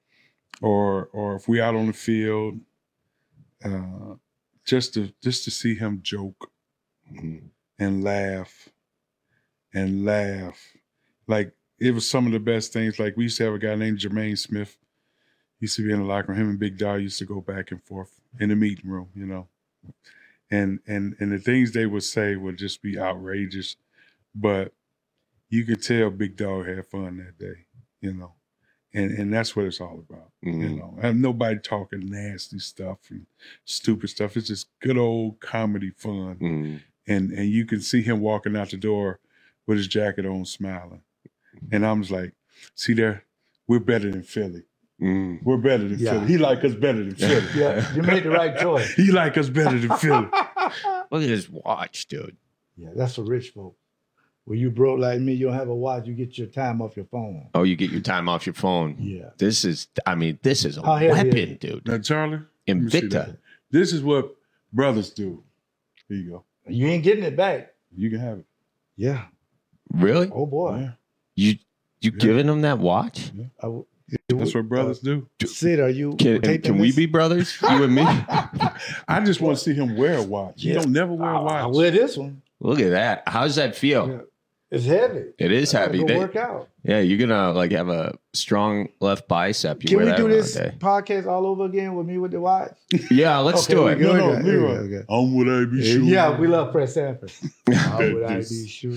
or or if we out on the field, uh, just to just to see him joke and laugh and laugh. Like it was some of the best things. Like we used to have a guy named Jermaine Smith. He used to be in the locker room. Him and Big Dog used to go back and forth in the meeting room, you know. And and and the things they would say would just be outrageous. But you could tell Big Dog had fun that day, you know. And and that's what it's all about, Mm-hmm. you know. And nobody talking nasty stuff and stupid stuff. It's just good old comedy fun. Mm-hmm. And and you can see him walking out the door with his jacket on, smiling. And I'm just like, see there, we're better than Philly. Mm. We're better than Yeah. Philly. He like us better than Philly. Yeah, you made the right choice. He like us better than Philly. Look at his watch, dude. Yeah, that's for rich folks. When you broke like me, you don't have a watch, you get your time off your phone. Oh, you get your time off your phone. Yeah. This is, I mean, this is a How heavy is weapon, it? dude. Now, Charlie, let me see Invicta. that. This is what brothers do. Here you go. You ain't getting it back. You can have it. Yeah. Really? Oh boy. Yeah. You you giving him that watch? I w- That's what brothers do. Sid, are you Can, taping can we this? be brothers? You and me? I just want to see him wear a watch. He Yeah. don't never wear a I, I watch. wear this one. Look at that. How does that feel? Yeah. It's heavy. It is I gotta heavy. go They- work out. Yeah, you're gonna like have a strong left bicep. You Can wear we that do around this all day. podcast all over again with me with the watch? Yeah, let's Okay, do we it. good? No, no, Okay, Leroy. okay, okay. I'm would I be sure? Yeah, we love Fred Sanford. How would I This- be sure?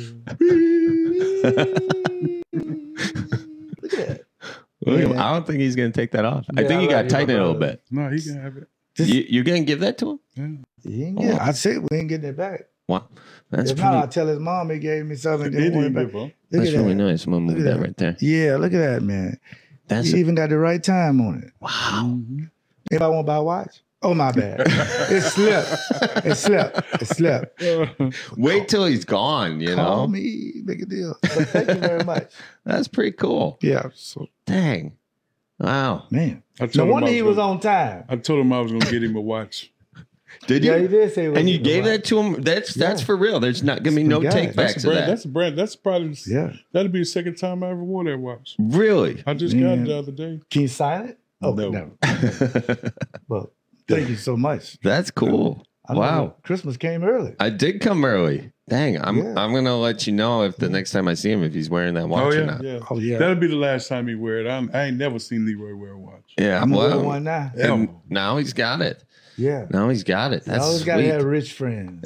Look at that. Look at him. Yeah. I don't think he's gonna take that off. I Yeah, think I you got like to tighten you, it a little brother. bit. No, he can have it. You, you're gonna give that to him? He ain't get, I said we ain't getting it back. Wow, that's if pretty. not, I'll tell his mom he gave me something. He Didn't want it didn't back. give up. Look That's at really that. nice. I'm gonna move Look at that that. right there. Yeah, look at that, man. That's You a- even got the right time on it. wow. Mm-hmm. If I want to buy a watch, oh my bad, it slipped. It slipped. It slipped. Wait till he's gone. You Call know, me, big a deal. But thank you very much. that's pretty cool. Yeah. So Dang. Wow. man, I told no him wonder I he was gonna- on time. I told him I was gonna get him a watch. Did Yeah, you? he did say. he was And you on gave time. that to him. That's that's Yeah. for real. There's not gonna be no That's take That's backs a of brand. that. That's a brand. That's probably Yeah. that'll be the second time I ever wore that watch. Really? I just Man. got it the other day. Can you sign it? Oh No. no. Well, thank you so much. That's cool. I know Wow. Christmas came early. I did come early. Dang, I'm Yeah. I'm gonna let you know if the next time I see him if he's wearing that watch Oh or yeah, not. yeah. Oh yeah. That'll be the last time he wear it. I'm, I ain't never seen Leroy wear a watch. Yeah, I'm gonna well, wear one now. and now he's got it. Yeah. Now he's got it. I That's always gotta sweet. have rich friends.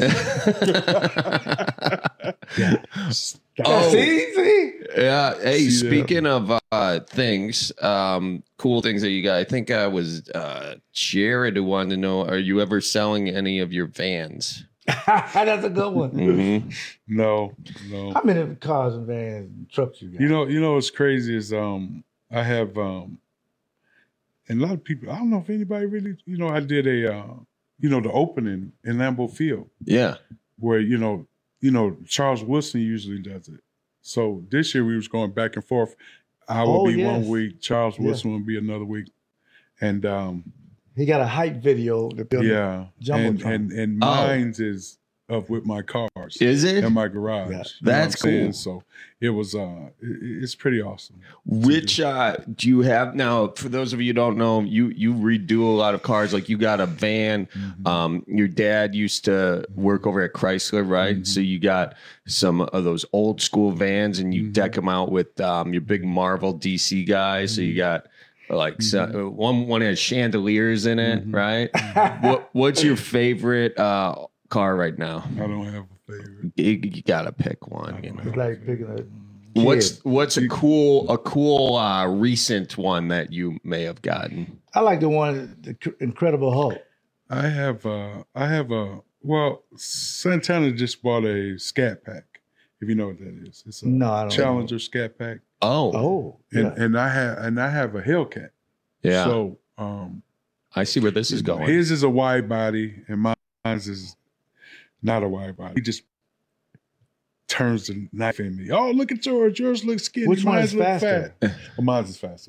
Oh. See, see. Yeah. Hey, See that? speaking of uh, things, um, cool things that you got. I think I was uh, Jared who wanted to know: are you ever selling any of your vans? That's a good one. Mm-hmm. No, no. How many cars and vans and trucks you got? You know, you know what's crazy is um I have um and a lot of people I don't know if anybody really you know I did a uh you know the opening in Lambeau Field Yeah. where you know you know Charles Woodson usually does it. So this year we was going back and forth. I will Oh, be yes. one week, Charles Yeah. Woodson will be another week, and um He got a hype video to build. yeah, and Jumbotron. and and Oh. mine's is of with my cars. Is it? in my garage? Yeah. You know That's what I'm saying? cool. So it was uh, it, it's pretty awesome. Which uh, do you have now? For those of you who don't know, you you redo a lot of cars. Like you got a van. Mm-hmm. Um, your dad used to work over at Chrysler, right? Mm-hmm. So you got some of those old school vans, and you Mm-hmm. deck them out with um, your big Marvel D C guys. So you got like so, Mm-hmm. one one has chandeliers in it, right? what What's your favorite uh, car right now? I don't have a favorite. You, you gotta pick one. You know? It's like picking a What's kid. what's a cool a cool uh, recent one that you may have gotten? I like the one, the Cr- Incredible Hulk. I have uh I have a well Santana just bought a Scat Pack, if you know what that is. It's a No, I don't Challenger Scat Pack. Oh, Oh, And yeah. and I have and I have a Hellcat. yeah. So um I see where this is going. his is a wide body and mine's is not a wide body. He just turns the knife in me. Oh, look at yours. Yours looks skinny. Which one Mine's is look faster? fat. Well, mine's is faster.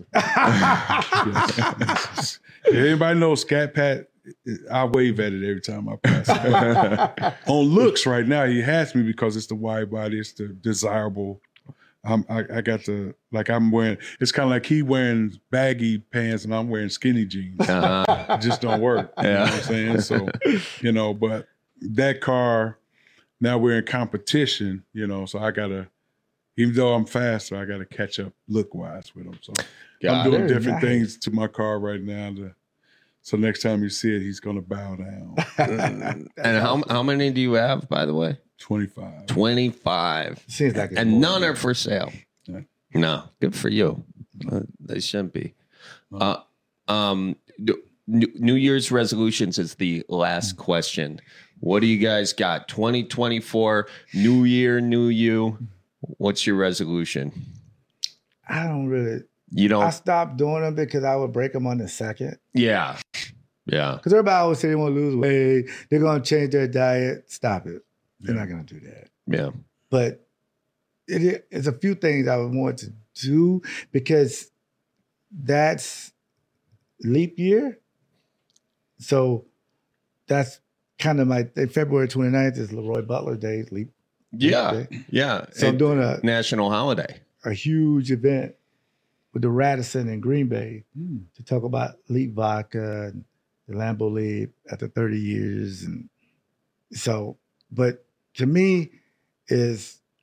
Yes. If anybody knows Scat Pat, I wave at it every time I pass it. On looks right now, he has me because it's the wide body. It's the desirable. I'm, I, I got the, like I'm wearing, it's kind of like he wearing baggy pants and I'm wearing skinny jeans. Uh-huh. It just don't work. You know what I'm saying? So, you know, but that car, now we're in competition, you know, so I got to, even though I'm faster, I got to catch up look wise with him. So Got I'm doing it. different Nice. things to my car right now. To, so next time you see it, he's going to bow down. And how how many do you have, by the way? twenty-five. Twenty-five. Seems like it's And more. none are for sale. Yeah. No, good for you. Uh, they shouldn't be. Uh, um, New New Year's resolutions is the last question. What do you guys got? twenty twenty-four, new year, new you. What's your resolution? I don't really. You don't. I stopped doing them because I would break them on the second. Yeah. Yeah. Because everybody always say they want to lose weight. They're going to change their diet. Stop it. They're not going to do that. Yeah. But it is it's a few things I would want to do because that's leap year. So that's kind of my February twenty-ninth is Leroy Butler Day, leap. Yeah. leap day. Yeah. So I'm It- doing a national holiday. a huge event with the Radisson in Green Bay Mm. to talk about Leap Vodka and the Lambeau Leap after thirty years. And so, but to me is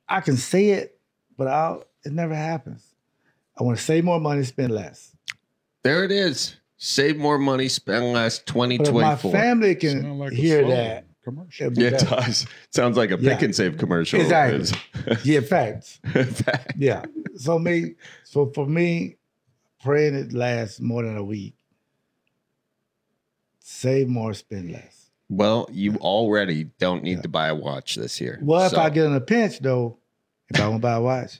I can say it, but I'll, it never happens. I want to save more money, spend less. There it is. Save more money, spend less. Twenty But if twenty my four. family can like a hear slogan, that, commercial. it'll be Yeah, it better. does. Sounds like a Yeah. pick and save commercial. Exactly. It's- Yeah, facts. Yeah. So me, so for me, praying it lasts more than a week. Save more, spend less. Well, you already don't need to buy a watch this year. Well, if So- I get in a pinch though, if I want to buy a watch,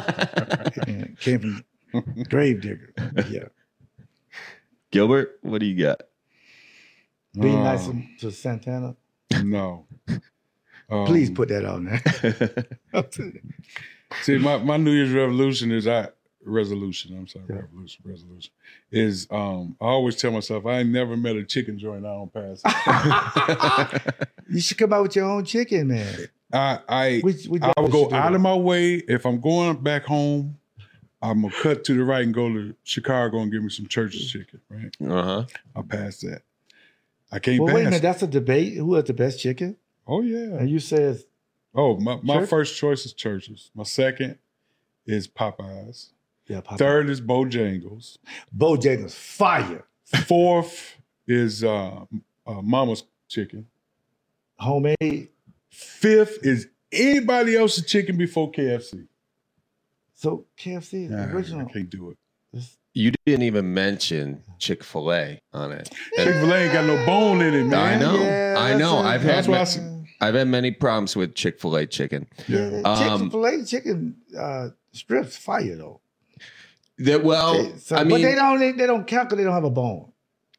it came from Gravedigger. Yeah. Gilbert, what do you got? Be Uh, nice to Santana. No. Um, Please put that on there. See, my, my New Year's revolution is I resolution. I'm sorry, revolution, resolution is um I always tell myself I ain't never met a chicken joint I don't pass. You should come out with your own chicken, man. I I Which- which I will should go do out that. of my way if I'm going back home. I'm gonna cut to the right and go to Chicago and get me some Church's chicken. Right? Uh huh. I'll pass that. I can't Well, pass. wait a minute. That's a debate. Who has the best chicken? Oh yeah. And you says, Oh, my, my Church? first choice is Church's. My second is Popeyes. yeah, Popeye. Third is Bojangles. Bojangles, fire. Fourth is uh, uh, Mama's chicken. Homemade. Fifth is anybody else's chicken before K F C. So K F C is Nah, original. I can't do it. You didn't even mention Chick-fil-A on it. Chick-fil-A ain't got no bone in it, man. I know. Yeah, I know. that's a- I've had That's why I ma- said- I've had many problems with Chick-fil-A chicken. Yeah, Um, Chick-fil-A chicken uh, strips fire though. That well, So- I but mean, they don't they, they don't count because they don't have a bone.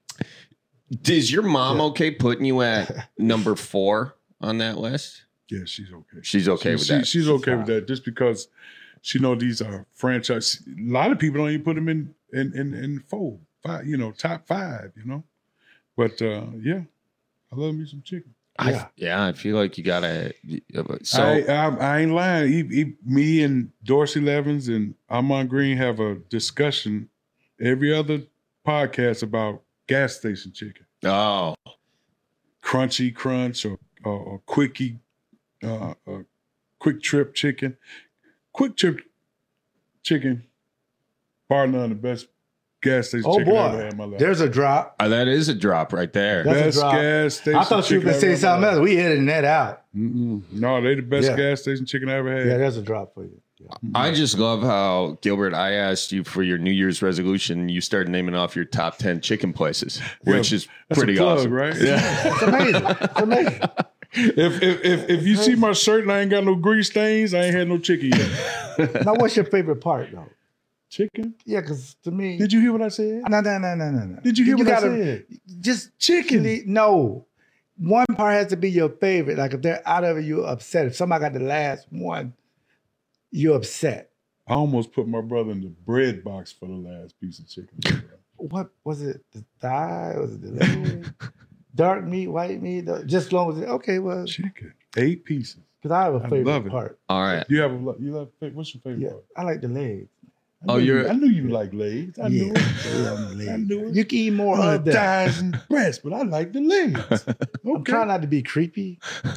is your mom okay putting you at number four on that list? Yeah, she's okay. She's okay She- with she- that. She's okay with that just because she know these are franchise. A lot of people don't even put them in in in, in four, five, you know, top five, you know. But uh, yeah, I love me some chicken. I, yeah, I feel like you gotta. So I, I, I ain't lying. He, he, me and Dorsey Levins and Armand Green have a discussion every other podcast about gas station chicken. Oh, Crunchy Crunch or or, or Quickie, uh, or Quick Trip chicken. Quick Trip chicken, bar none, the best gas station Oh chicken I ever boy, had in my life. there's a drop. uh, that is a drop right there. That's Best a drop. gas station I thought you were chicken gonna I say ever something had. else. We editing that out. Mm-mm. No, they the best Yeah. gas station chicken I ever had. Yeah, there's a drop for you. I just love how Gilbert. I asked you for your New Year's resolution. You started naming off your top ten chicken places, which Yeah, is that's a pretty plug, awesome, right? Yeah. It's amazing. It's amazing. If, if if if you see my shirt and I ain't got no grease stains, I ain't had no chicken yet. Now, what's your favorite part though? Chicken? Yeah, because to me, Did you hear what I said? no, no, no, no, no, no. Did you hear what I gotta- said? Just Chicken. No, one part has to be your favorite. Like if they're out of it, you're upset. If somebody got the last one, you're upset. I almost put my brother in the bread box for the last piece of chicken. What was it? The thigh? Was it the leg? Dark meat, white meat? Just as long as it, okay, well, Chicken. Eight pieces. because I have a I favorite love it. part. All right. You have a lo- you love what's your favorite Yeah, part? I like the legs. I Oh, knew you're- you, I knew you like legs. I yeah, knew it. yeah, I'm a leg. I knew it. You can eat more I of like that. thighs and breasts, but I like the legs. I'm Okay. trying not to be creepy,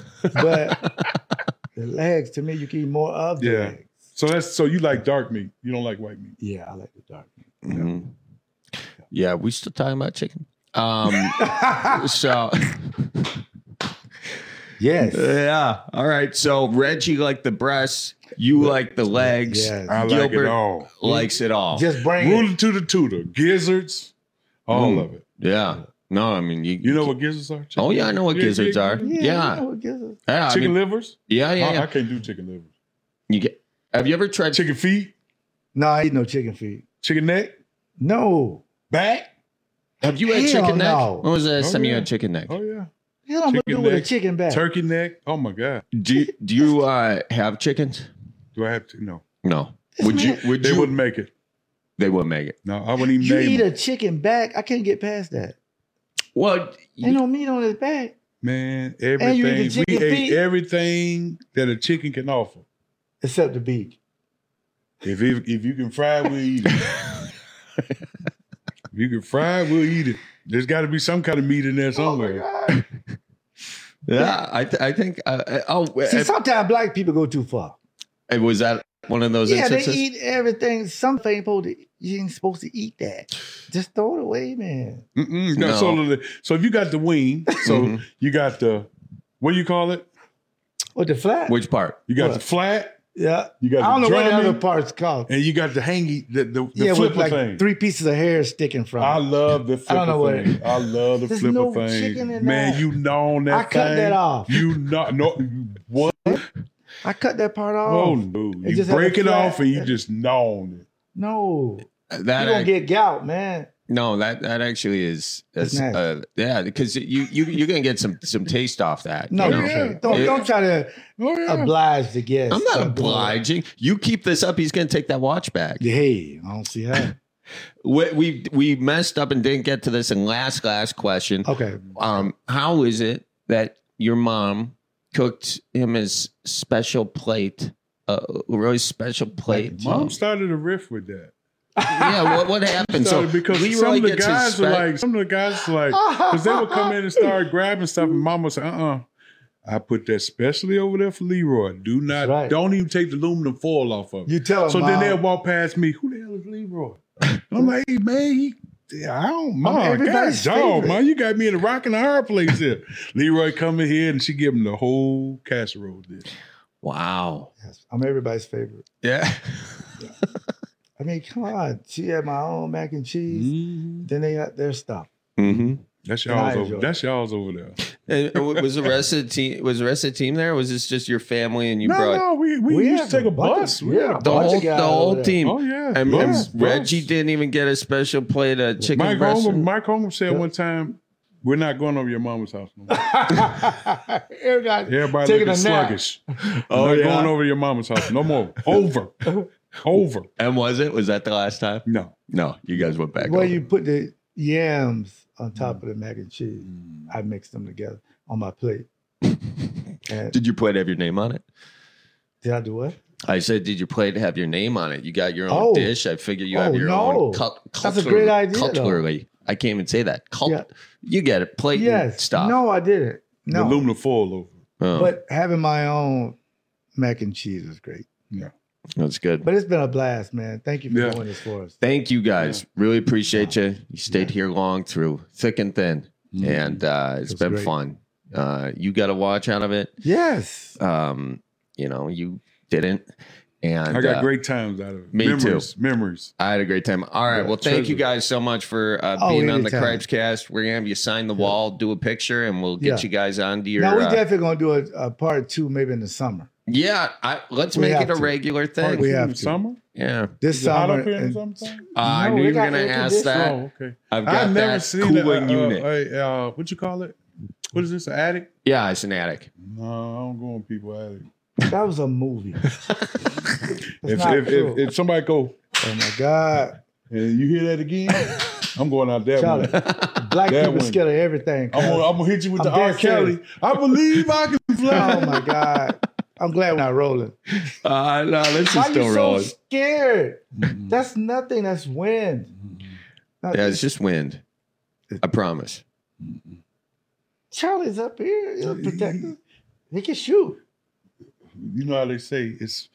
but the legs, to me, you can eat more of the Yeah. legs. So that's so you like dark meat. You don't like white meat. Yeah, I like the dark meat. Mhm. Yeah, we still talking about chicken. Um, so Yes. Uh, yeah. All right. So Reggie liked the breasts. You like the legs. Yes. I like Gilbert it all. likes it all. Just bring it. Rooter to the tutor. Gizzards. All Mm. of it. Yeah. No, I mean you. You know what gizzards are? Chicken Oh yeah, I know what Yeah, gizzards yeah, are. yeah. Yeah. you know what gives us- Yeah, I Chicken mean, livers? yeah, yeah. I, yeah. I can't do chicken livers. You get. Have you ever tried Chicken feet? No, I eat no chicken feet. Chicken neck? No. Back? Have you had Hell chicken neck? no. When was the last Oh, time you yeah. had chicken neck? Oh yeah. Hell, I'm gonna Chicken do with a neck, chicken back. Turkey neck. Oh my God. Do you, do you uh, have chickens? Do I have to? No. No. Would you? Would They you? wouldn't make it. They wouldn't make it. No, I wouldn't even You name eat it. a chicken back, I can't get past that. Well, Ain't no meat on his back. Man, And you eat the everything. We chicken ate feet? everything that a chicken can offer. Except the beak. If it, if you can fry, we'll eat it. If you can fry, we'll eat it. There's got to be some kind of meat in there somewhere. yeah, I th- I think. Uh, uh, oh, See, uh, sometimes black people go too far. And was that one of those Yeah, instances? they eat everything. Something ain't supposed to, you ain't supposed to eat that. Just throw it away, man. Mm-mm, no, No. So, so if you got the wing, so Mhm. you got the, what do you call it? What, the flat? Which part? You got What? the flat, Yeah. you got I don't the know what the drumming, other part's called. and you got the hangy, the, the, the yeah, with flipper like thing. three pieces of hair sticking from I it. love the flipper I don't know what thing. it- I love the There's flipper no thing. chicken in Man, that. you know that I cut thing. that off. You know, no, what? I cut that part off. Oh, no. It You just had break a it flat- off and you just gnaw it. No. That you don't act- get gout, man. No, that that actually is, It's is nasty. uh, yeah, because you you you're gonna get some some taste off that. No, you know? you can't. Don't, It- don't try to Oh, yeah. oblige the guest. I'm not Don't do it. obliging. You keep this up, he's gonna take that watch back. Hey, I don't see how. We, we we messed up and didn't get to this in last last question. Okay. Um, how is it that your mom cooked him his special plate, uh, a really special plate? Mom started a riff with that. Yeah, what what happened? So Started because Leroy some of the gets his guys spe- were like, some of the guys were like, because they would come in and start grabbing stuff, and Mama said, "Uh-uh, I put that specially over there for Leroy. Do not, right. don't even take the aluminum foil off of it." You tell him, So then Mom. they'll walk past me. Who the hell is Leroy? I'm like, hey man, he, I don't, Mom, God, everybody's dog, favorite. man, you got me in a rock and a hard place here. Leroy come in here and she give him the whole casserole dish. Wow. Yes, I'm everybody's favorite. Yeah. I mean, come on. She had my own mac and cheese. Mm-hmm. Then they got their stuff. Mm-hmm. That's And I y'all's enjoy over. it. That's y'all's over there. And w- was the rest of the team? Was the rest of the team there? Or was this just your family and you no, brought no, we we, We used have to take a a bunch bus. of- We yeah, had a the bunch bus. whole of guys the over whole there. team? Oh yeah, And, yes, and Reggie bus. didn't even get a special plate of chicken Mike breast. Holmes, Mike Holmes said one time, "We're not going over your mama's house no more." Everybody, Everybody taking looking a nap. sluggish. Oh, We're not yeah? going over to your mama's house no more. Over, over. And was it? Was that the last time? No, No, you guys went back. Well, over. you put the yams on top of the mac and cheese. I mixed them together on my plate. And Did your plate have your name on it? did I do what? I said, did your plate have your name on it? You got your own Oh. dish. I figure you Oh, have your no. own cut. That's a great idea, though. Cutlery. I can't even say that. Cult- Yeah. You get it. Plate and Yes. stuff. No, I didn't. the No. aluminum foil over. Oh, But having my own mac and cheese is great. Yeah, that's good. But it's been a blast, man. Thank you for Yeah. doing this for us. Thank you guys. Really appreciate you. You stayed here long through thick and thin, and uh, it's It was been great. fun. Uh, you got a watch out of it. Yes. Um, you know, you didn't. And I got uh, great times out of it. me too. memories, Memories. I had a great time. All right. Yeah, well, thank you treasure. guys so much for uh, Oh, being on the anytime. Cripes Cast. We're going to have you sign the wall, do a picture, and we'll get Yeah. you guys onto your. Now, we uh, definitely going to do a, a part two maybe in the summer. yeah, I, let's We make have it a to. regular thing. We in have the to. summer. Yeah. This Is it hot summer. up here in the and- summertime? Uh, I No, knew we you were got going to air ask that. Oh, okay. I've got I've never that seen cooling a, a, unit. A, uh, what you call it? What is this? An attic? Yeah, it's an attic. No, I don't go on people attic. That was a movie. If, not if, true. if if somebody go Oh my God. and you hear that again, I'm going out that Charlie, way. black That people one. scared of everything. I'm cuz. gonna, I'm gonna hit you with I'm the R. dead serious. Kelly. I believe I can fly. Oh my God. I'm glad we're not rolling. Uh, no, this is Why still you so rolling. scared? That's nothing. That's wind. Not- Yeah, it's just wind. I promise. Charlie's up here. He'll protect us. He can shoot. You know how they say it's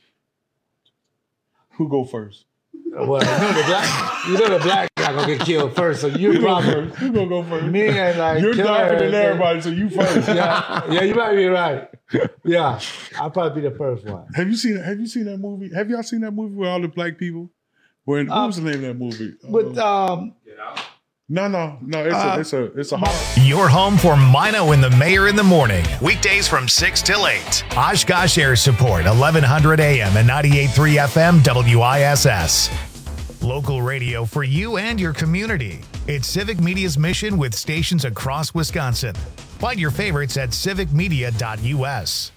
who go first. Well, you know the black, you know the black guy gonna get killed first, so you You go probably first. You gonna go first. me and like You're kill darker than everything. everybody, so you first. Yeah, yeah, you might be right. Yeah, I'll probably be the first one. Have you seen? Have you seen that movie? Have y'all seen that movie with all the black people? When what Uh, was the name of that movie? With Uh, um, no, no, no. It's uh, a, it's a, it's a. horror. Your home for Mino and the Mayor in the morning. Weekdays from six till eight. Oshkosh Air Support, eleven hundred A M and ninety-eight point three F M W I S S. Local radio for you and your community. It's Civic Media's mission with stations across Wisconsin. Find your favorites at civic media dot U S.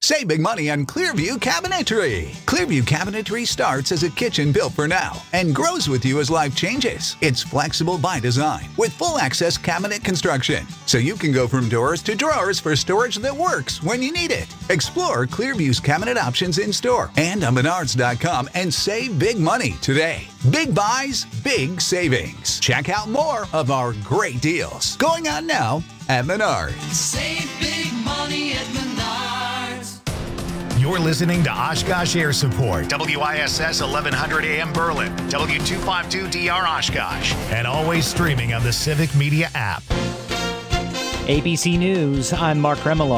Save big money on Clearview Cabinetry. Clearview Cabinetry starts as a kitchen built for now and grows with you as life changes. It's flexible by design with full access cabinet construction, so you can go from doors to drawers for storage that works when you need it. Explore Clearview's cabinet options in store and on Menards dot com and save big money today. Big buys, big savings. Check out more of our great deals going on now at Menards. Save big money at Menards. You're listening to Oshkosh Air Support, W I S S eleven hundred A M Berlin, W two fifty-two D R Oshkosh, and always streaming on the Civic Media app. A B C News, I'm Mark Remillard.